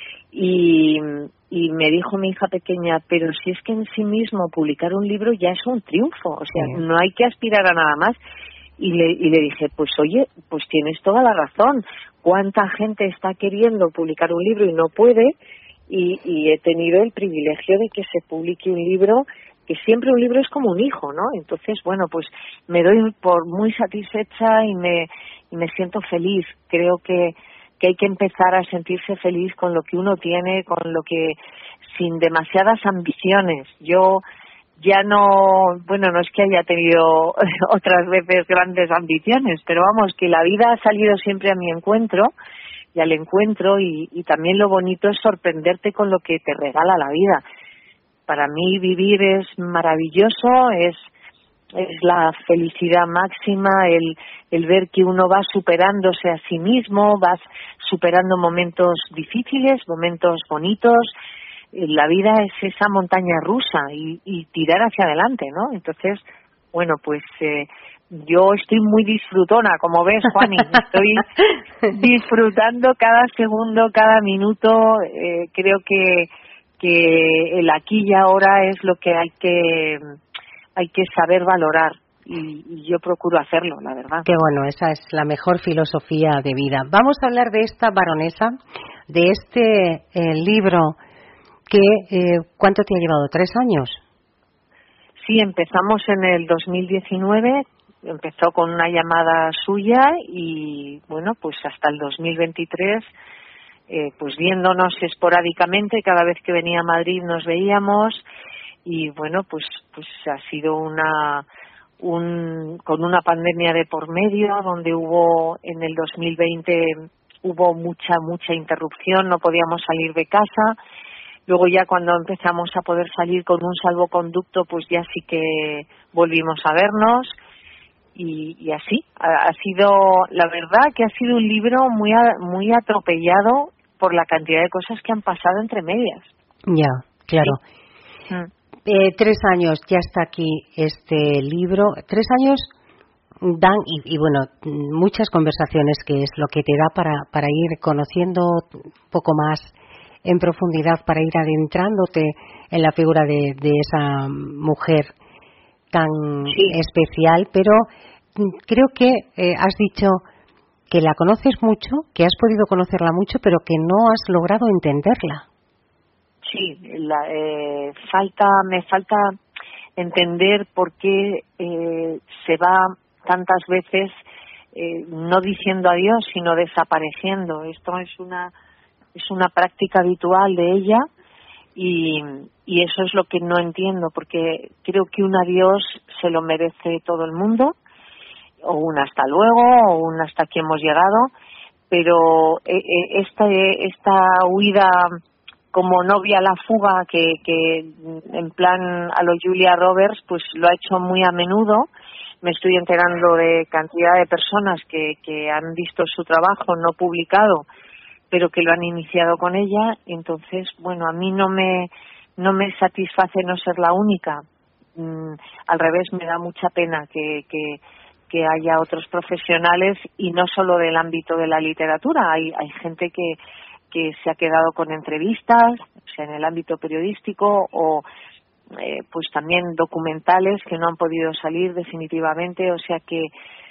y me dijo mi hija pequeña, pero si es que en sí mismo publicar un libro ya es un triunfo, o sea, no hay que aspirar a nada más. Y le dije, pues oye, pues tienes toda la razón. ¿Cuánta gente está queriendo publicar un libro y no puede? Y he tenido el privilegio de que se publique un libro, que siempre un libro es como un hijo, ¿no? Entonces, bueno, pues me doy por muy satisfecha y me siento feliz. Creo que hay que empezar a sentirse feliz con lo que uno tiene, con lo que, sin demasiadas ambiciones. Yo ya no es que haya tenido otras veces grandes ambiciones, pero vamos, que la vida ha salido siempre a mi encuentro y al encuentro, y también lo bonito es sorprenderte con lo que te regala la vida. Para mí vivir es maravilloso, es la felicidad máxima, el ver que uno va superándose a sí mismo, vas superando momentos difíciles, momentos bonitos. La vida es esa montaña rusa y tirar hacia adelante, ¿no? Entonces, bueno, pues yo estoy muy disfrutona, como ves, Juani, estoy disfrutando cada segundo, cada minuto. Creo que el aquí y ahora es lo que hay que saber valorar, y yo procuro hacerlo, la verdad. Qué bueno, esa es la mejor filosofía de vida. Vamos a hablar de esta baronesa, de este libro que ¿cuánto te ha llevado? ¿3 años? Sí, empezamos en el 2019 empezó con una llamada suya y bueno, pues hasta el 2023 pues viéndonos esporádicamente, cada vez que venía a Madrid nos veíamos y bueno, pues ha sido con una pandemia de por medio, donde hubo en el 2020 hubo mucha interrupción, no podíamos salir de casa. Luego ya cuando empezamos a poder salir con un salvoconducto, pues ya sí que volvimos a vernos y así. Ha sido, la verdad que ha sido un libro muy atropellado por la cantidad de cosas que han pasado entre medias. Ya, claro. Sí. 3 años ya está aquí este libro. 3 años dan y bueno, muchas conversaciones, que es lo que te da para ir conociendo un poco más en profundidad, para ir adentrándote en la figura de esa mujer tan especial. Pero creo que has dicho que la conoces mucho, que has podido conocerla mucho, pero que no has logrado entenderla. Sí, me falta entender por qué se va tantas veces no diciendo adiós, sino desapareciendo. Esto es una práctica habitual de ella y eso es lo que no entiendo, porque creo que un adiós se lo merece todo el mundo, o un hasta luego, o un hasta aquí hemos llegado, pero esta huida como novia a la fuga que en plan a lo Julia Roberts, pues lo ha hecho muy a menudo. Me estoy enterando de cantidad de personas que han visto su trabajo no publicado, pero que lo han iniciado con ella. Entonces, bueno, a mí no me satisface no ser la única. Al revés, me da mucha pena que haya otros profesionales, y no solo del ámbito de la literatura. Hay gente que se ha quedado con entrevistas, o sea, en el ámbito periodístico, o pues también documentales que no han podido salir definitivamente. O sea que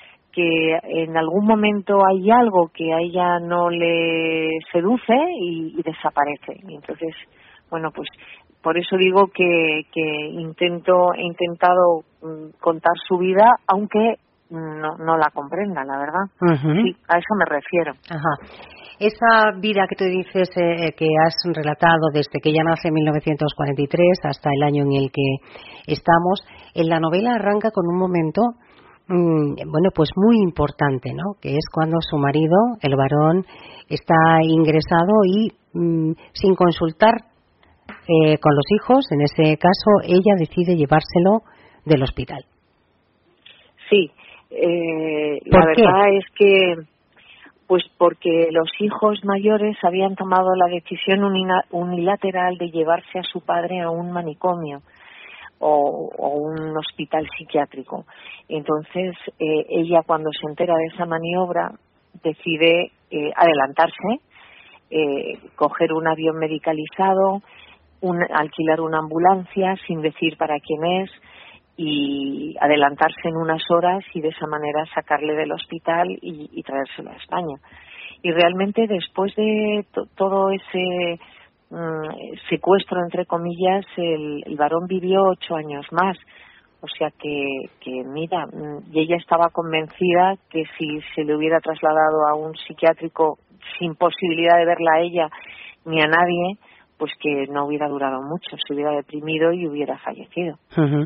en algún momento hay algo que a ella no le seduce y desaparece. Y entonces, bueno, pues por eso digo que he intentado contar su vida, aunque no la comprenda, la verdad. Uh-huh. Sí, a eso me refiero. Ajá. Esa vida que tú dices que has relatado desde que ella nace en 1943 hasta el año en el que estamos, en la novela arranca con un momento, bueno, pues muy importante, ¿no? Que es cuando su marido, el varón, está ingresado y sin consultar con los hijos, en ese caso, ella decide llevárselo del hospital. Sí, la verdad es que pues porque los hijos mayores habían tomado la decisión unilateral de llevarse a su padre a un manicomio o un hospital psiquiátrico. Entonces, ella, cuando se entera de esa maniobra, decide adelantarse, coger un avión medicalizado, alquilar una ambulancia sin decir para quién es, y adelantarse en unas horas y de esa manera sacarle del hospital y traérselo a España. Y realmente después de todo ese secuestro, entre comillas, el varón vivió 8 años más. O sea que mira, y ella estaba convencida que si se le hubiera trasladado a un psiquiátrico sin posibilidad de verla a ella ni a nadie, pues que no hubiera durado mucho, se hubiera deprimido y hubiera fallecido. Uh-huh.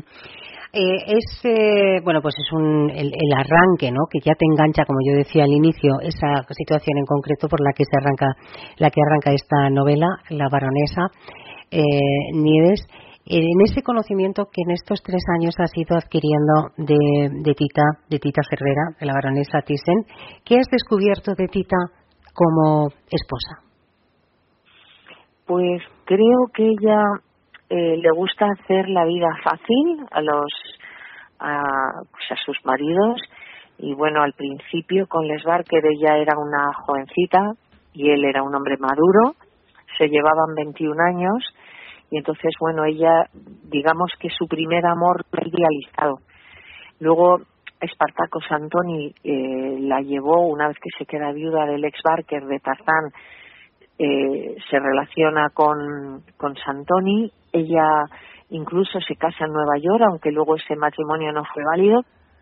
Bueno, pues es el arranque, ¿no? Que ya te engancha, como yo decía al inicio, esa situación en concreto por la que arranca esta novela, La baronesa Nieves. En ese conocimiento que en estos 3 años has ido adquiriendo de Tita Cervera, de la baronesa Thyssen, ¿qué has descubierto de Tita como esposa? Pues creo que ella le gusta hacer la vida fácil a sus maridos, y bueno, al principio con Les Barker ella era una jovencita y él era un hombre maduro, se llevaban 21 años, y entonces bueno, ella, digamos que su primer amor lo había idealizado. Luego Espartaco Santoni la llevó, una vez que se queda viuda del ex Barker de Tarzán, se relaciona con Santoni. Ella incluso se casa en Nueva York, aunque luego ese matrimonio no fue válido.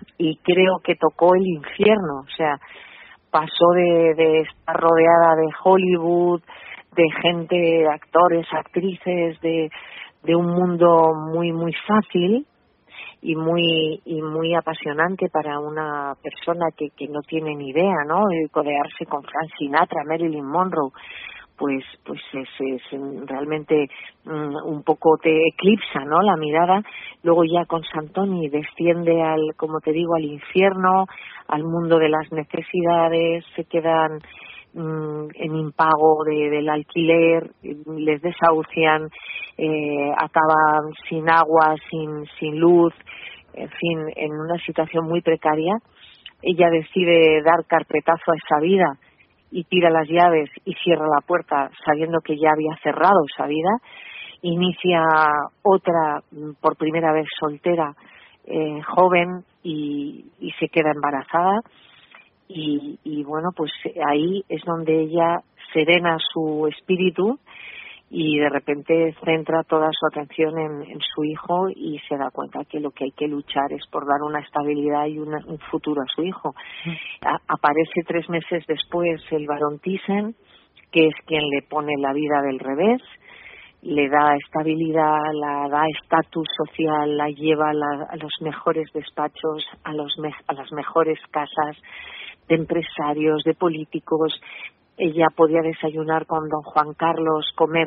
y creo que tocó el infierno, o sea, pasó de estar rodeada de Hollywood, de gente, de actores, actrices, de un mundo muy fácil y muy apasionante para una persona que no tiene ni idea, ¿no? De codearse con Frank Sinatra, Marilyn Monroe, pues es realmente un poco te eclipsa, ¿no? La mirada. Luego ya con Santoni desciende como te digo, al infierno, al mundo de las necesidades, se quedan en impago del alquiler, les desahucian, acaban sin agua, sin luz, en fin, en una situación muy precaria. Ella decide dar carpetazo a esa vida y tira las llaves y cierra la puerta sabiendo que ya había cerrado esa vida. Inicia otra, por primera vez soltera, joven, y se queda embarazada. Y bueno, pues ahí es donde ella serena su espíritu y de repente centra toda su atención en su hijo y se da cuenta que lo que hay que luchar es por dar una estabilidad y un futuro a su hijo. Aparece 3 meses después el barón Thyssen, que es quien le pone la vida del revés, le da estabilidad, la da estatus social, la lleva a los mejores despachos, a las mejores casas de empresarios, de políticos. Ella podía desayunar con don Juan Carlos, comer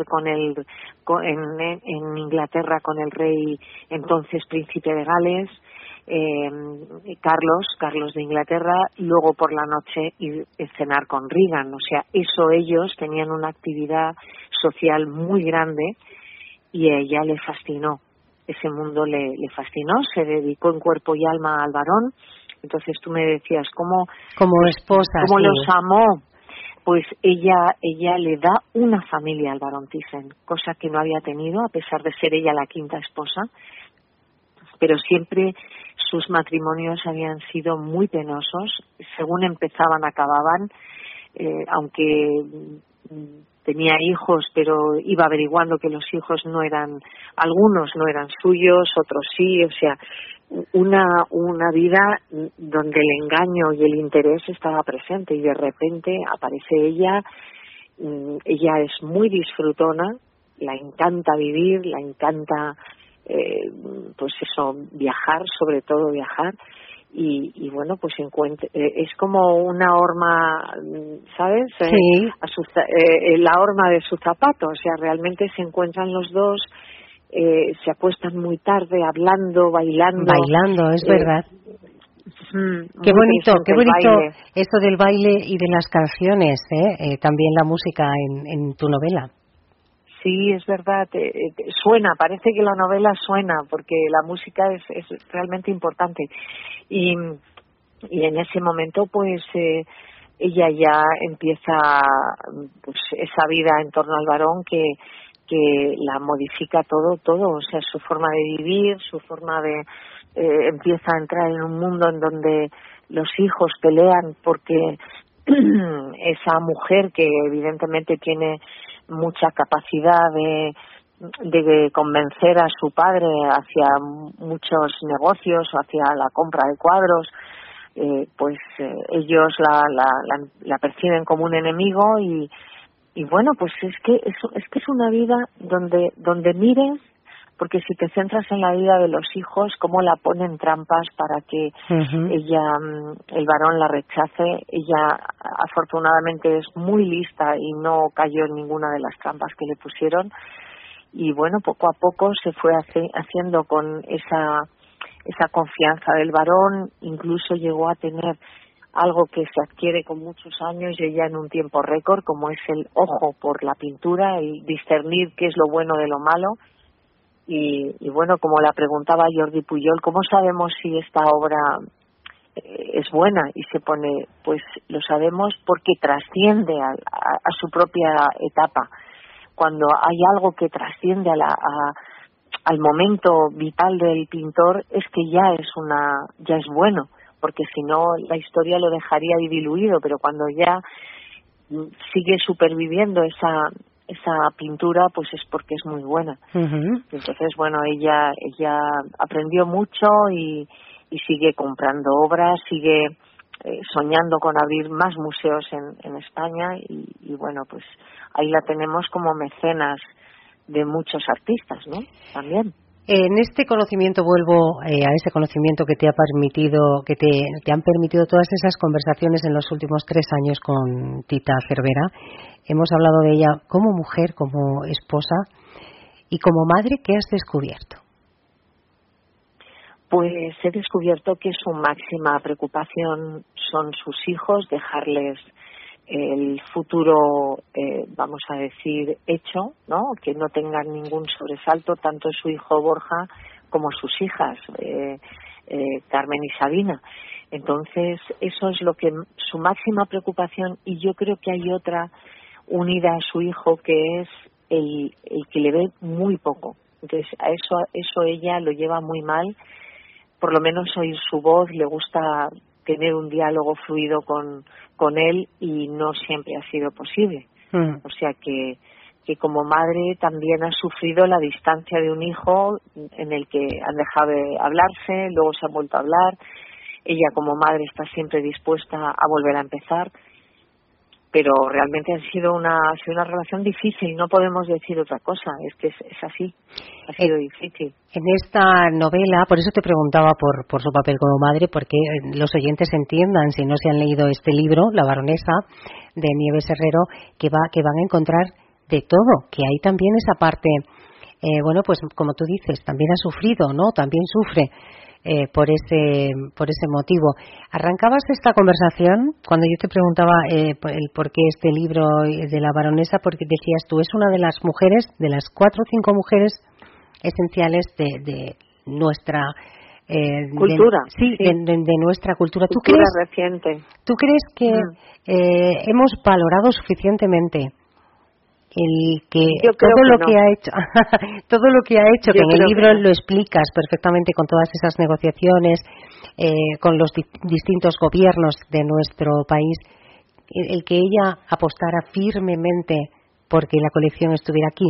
en Inglaterra con el rey, entonces príncipe de Gales, Carlos de Inglaterra, y luego por la noche ir a cenar con Reagan. O sea, ellos tenían una actividad social muy grande y a ella le fascinó. Ese mundo le fascinó, se dedicó en cuerpo y alma al varón. Entonces tú me decías, ¿cómo esposa, cómo sí, los amó? Pues ella le da una familia al barón Thyssen, cosa que no había tenido, a pesar de ser ella la quinta esposa, pero siempre sus matrimonios habían sido muy penosos, según empezaban acababan, aunque tenía hijos, pero iba averiguando que los hijos algunos no eran suyos, otros sí, o sea, una vida donde el engaño y el interés estaba presente, y de repente aparece ella es muy disfrutona, la encanta vivir, la encanta pues eso, viajar, sobre todo viajar, y bueno, pues es como una horma, ¿sabes? Sí. La horma de su zapato, o sea, realmente se encuentran los dos, se acuestan muy tarde hablando, bailando, es verdad. Qué bonito esto del baile y de las canciones, también la música en tu novela. Sí, es verdad, suena, parece que la novela suena, porque la música es realmente importante. Y en ese momento, pues, ella ya empieza pues esa vida en torno al varón que la modifica todo, o sea, su forma de vivir, su forma de... empieza a entrar en un mundo en donde los hijos pelean porque esa mujer que evidentemente tiene mucha capacidad de convencer a su padre hacia muchos negocios o hacia la compra de cuadros, pues ellos la perciben como un enemigo y bueno, pues es que es una vida donde mires, porque si te centras en la vida de los hijos, cómo la ponen trampas para que el varón la rechace. Ella afortunadamente es muy lista y no cayó en ninguna de las trampas que le pusieron, y bueno, poco a poco se fue haciendo con esa confianza del varón, incluso llegó a tener algo que se adquiere con muchos años y ella en un tiempo récord, como es el ojo por la pintura, el discernir qué es lo bueno de lo malo. Y bueno, como la preguntaba Jordi Pujol, ¿cómo sabemos si esta obra es buena? Y se pone, pues lo sabemos porque trasciende a su propia etapa. Cuando hay algo que trasciende al momento vital del pintor, es que ya es bueno, porque si no la historia lo dejaría diluido, pero cuando ya sigue superviviendo esa pintura, pues es porque es muy buena. Entonces, bueno, ella aprendió mucho y y sigue comprando obras, sigue soñando con abrir más museos en España y bueno, pues ahí la tenemos como mecenas de muchos artistas, ¿no? También. En este conocimiento vuelvo a ese conocimiento que te ha permitido, que te han permitido todas esas conversaciones en los últimos 3 años con Tita Cervera. Hemos hablado de ella como mujer, como esposa y como madre. ¿Qué has descubierto? Pues he descubierto que su máxima preocupación son sus hijos, dejarles el futuro, vamos a decir, hecho, ¿no? Que no tengan ningún sobresalto, tanto su hijo Borja como sus hijas, Carmen y Sabina. Entonces, eso es lo que su máxima preocupación, y yo creo que hay otra unida a su hijo, que es el que le ve muy poco. Entonces, a eso ella lo lleva muy mal. Por lo menos oír su voz, le gusta tener un diálogo fluido con él y no siempre ha sido posible. O sea que como madre también ha sufrido la distancia de un hijo en el que han dejado de hablarse, luego se han vuelto a hablar. Ella como madre está siempre dispuesta a volver a empezar, pero realmente ha sido una relación difícil, no podemos decir otra cosa, es que es así, ha sido difícil. En esta novela, por eso te preguntaba por su papel como madre, porque los oyentes entiendan, si no se han leído este libro, La baronesa, de Nieves Herrero, que van a encontrar de todo, que hay también esa parte, bueno, pues como tú dices, también ha sufrido, ¿no? También sufre. Por ese motivo. Arrancabas esta conversación cuando yo te preguntaba el por qué este libro de La baronesa, porque decías tú, es una de las mujeres, de las 4 o 5 mujeres esenciales de nuestra cultura. De nuestra cultura. Cultura reciente. ¿Tú crees que hemos valorado suficientemente que todo lo que ha hecho, que en el libro lo explicas perfectamente con todas esas negociaciones con los distintos gobiernos de nuestro país, el que ella apostara firmemente porque la colección estuviera aquí?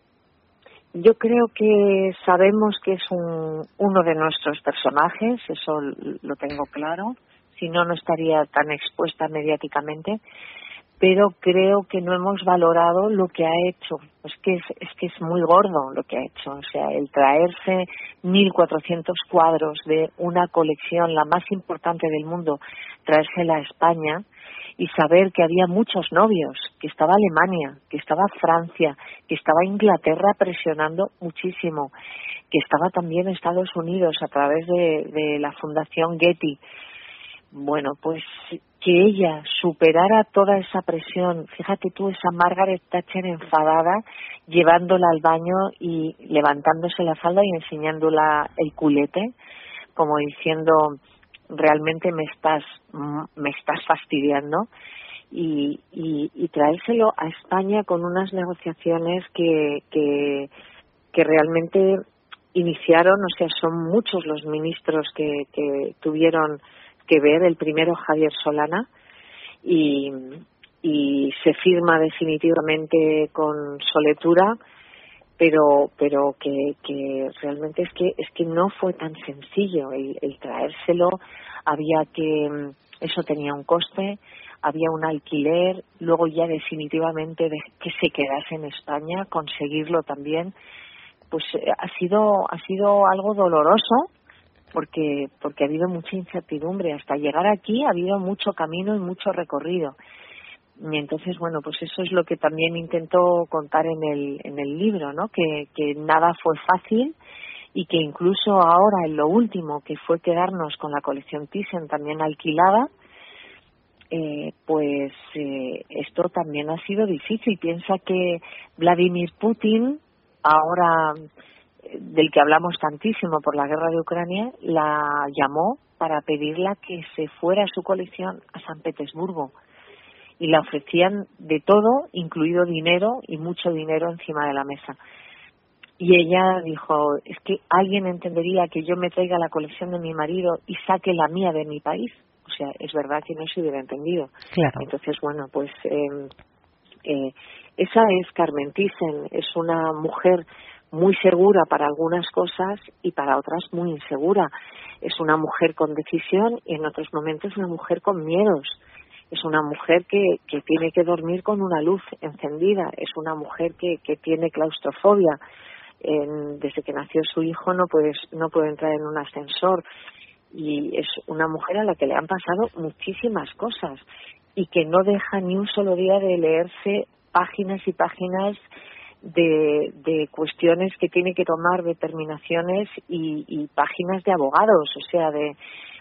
Yo creo que sabemos que es uno de nuestros personajes, eso lo tengo claro, si no, no estaría tan expuesta mediáticamente. Pero creo que no hemos valorado lo que ha hecho. Es que es muy gordo lo que ha hecho. O sea, el traerse 1.400 cuadros de una colección, la más importante del mundo, traérsela a España y saber que había muchos novios, que estaba Alemania, que estaba Francia, que estaba Inglaterra presionando muchísimo, que estaba también Estados Unidos a través de la Fundación Getty. Bueno, pues que ella superara toda esa presión. Fíjate tú, esa Margaret Thatcher enfadada, llevándola al baño y levantándose la falda y enseñándola el culete, como diciendo, realmente me estás fastidiando. Y traérselo a España con unas negociaciones que realmente iniciaron, o sea, son muchos los ministros que tuvieron que ver, el primero Javier Solana, y se firma definitivamente con Soletura, pero que realmente es que no fue tan sencillo el traérselo. Había eso tenía un coste, había un alquiler, luego ya definitivamente que se quedase en España, conseguirlo también, pues ha sido algo doloroso, porque ha habido mucha incertidumbre. Hasta llegar aquí ha habido mucho camino y mucho recorrido. Y entonces, bueno, pues eso es lo que también intento contar en el libro, ¿no? Que nada fue fácil y que incluso ahora, en lo último, que fue quedarnos con la colección Thyssen también alquilada, pues esto también ha sido difícil. Piensa que Vladimir Putin, ahora del que hablamos tantísimo por la guerra de Ucrania, la llamó para pedirla que se fuera su colección a San Petersburgo y la ofrecían de todo, incluido dinero y mucho dinero encima de la mesa. Y ella dijo, es que alguien entendería que yo me traiga la colección de mi marido y saque la mía de mi país. O sea, es verdad que no se hubiera entendido. Claro. Entonces, bueno, pues esa es Carmen Thyssen, es una mujer muy segura para algunas cosas y para otras muy insegura. es una mujer con decisión y en otros momentos una mujer con miedos. Es una mujer que tiene que dormir con una luz encendida. Es una mujer que tiene claustrofobia. Desde que nació su hijo no puede entrar en un ascensor. Y es una mujer a la que le han pasado muchísimas cosas y que no deja ni un solo día de leerse páginas y páginas de cuestiones que tiene que tomar, determinaciones y páginas de abogados, o sea, de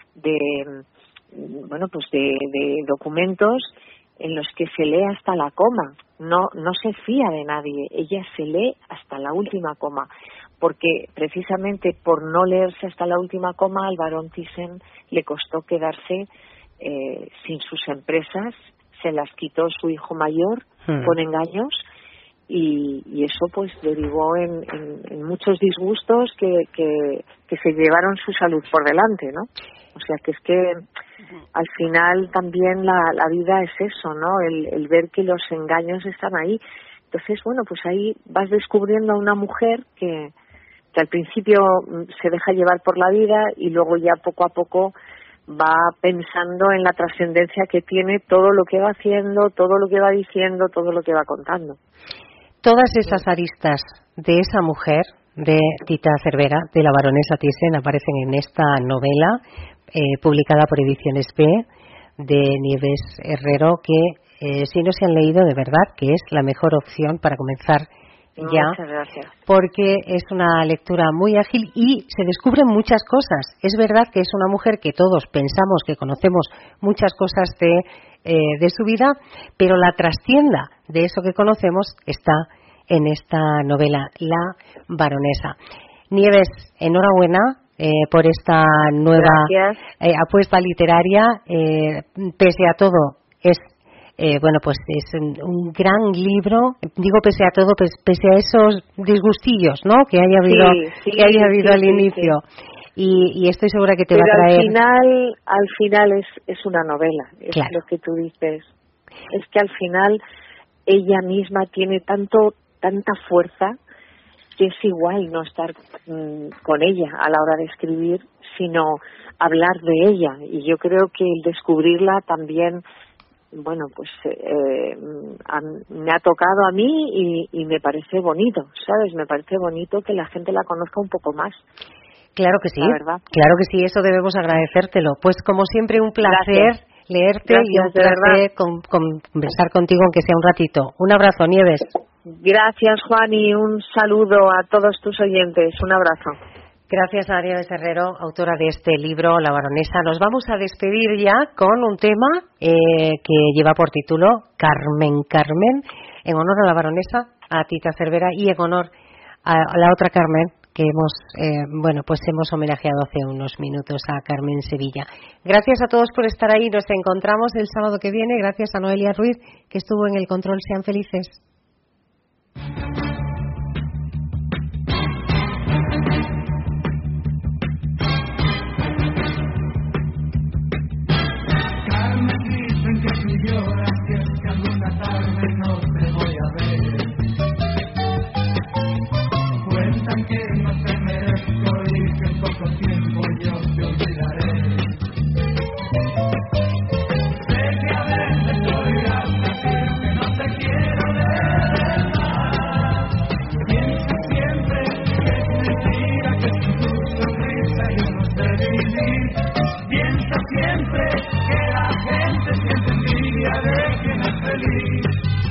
documentos en los que se lee hasta la coma. No se fía de nadie, ella se lee hasta la última coma, porque precisamente por no leerse hasta la última coma al barón Thyssen le costó quedarse sin sus empresas, se las quitó su hijo mayor con engaños y eso pues derivó en muchos disgustos que se llevaron su salud por delante, ¿no? O sea que es que al final también la vida es eso, ¿no? El ver que los engaños están ahí. Entonces, bueno, pues ahí vas descubriendo a una mujer que al principio se deja llevar por la vida y luego ya poco a poco va pensando en la trascendencia que tiene todo lo que va haciendo, todo lo que va diciendo, todo lo que va contando. Todas esas aristas de esa mujer, de Tita Cervera, de la baronesa Thyssen, aparecen en esta novela publicada por Ediciones B de Nieves Herrero, que si no se han leído, de verdad que es la mejor opción para comenzar ya. Muchas gracias. Porque es una lectura muy ágil y se descubren muchas cosas. Es verdad que es una mujer que todos pensamos que conocemos muchas cosas de su vida, pero la trastienda de eso que conocemos está en esta novela, La baronesa. Nieves, enhorabuena por esta nueva apuesta literaria. Pese a todo, es un gran libro. Digo pese a todo, pese a esos disgustistillos, ¿no? Que haya habido al inicio. Y estoy segura que te va a traer. Al final es una novela, es claro. Lo que tú dices. Es que al final ella misma tiene tanta fuerza que es igual no estar con ella a la hora de escribir, sino hablar de ella. Y yo creo que el descubrirla también, bueno, pues me ha tocado a mí y me parece bonito, ¿sabes? Me parece bonito que la gente la conozca un poco más. Claro que sí, la verdad. Claro que sí, eso debemos agradecértelo. Pues como siempre un placer leerte y un placer conversar contigo aunque sea un ratito. Un abrazo, Nieves. Gracias, Juan, y un saludo a todos tus oyentes. Un abrazo. Gracias a Nieves Herrero, autora de este libro, La baronesa. Nos vamos a despedir ya con un tema que lleva por título Carmen, Carmen, en honor a la baronesa, a Tita Cervera, y en honor a la otra Carmen que hemos homenajeado hace unos minutos, a Carmen Sevilla. Gracias a todos por estar ahí. Nos encontramos el sábado que viene. Gracias a Noelia Ruiz, que estuvo en el control. Sean felices. Carmen, dicen que si lloras, que es que alguna tarde no te voy a ver. Cuentan que no te merezco y que en poco tiempo yo te olvidaré. Sé que a veces oirás decir que no te quiero de verdad. Piensa siempre que es mentira, que sin tu sonrisa yo no sé vivir. Piensa siempre que la gente siente envidia de quien es feliz.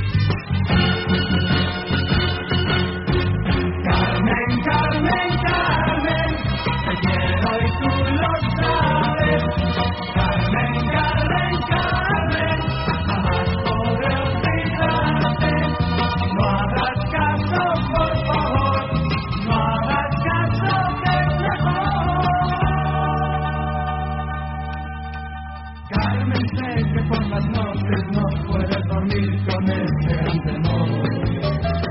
Carmen, Carmen, Carmen, te quiero y tú lo sabes. Carmen, Carmen, Carmen, jamás podré olvidarte. No hagas caso, por favor, no hagas caso, que es mejor. Carmen, sé que por las noches no puedes dormir con ese gran temor.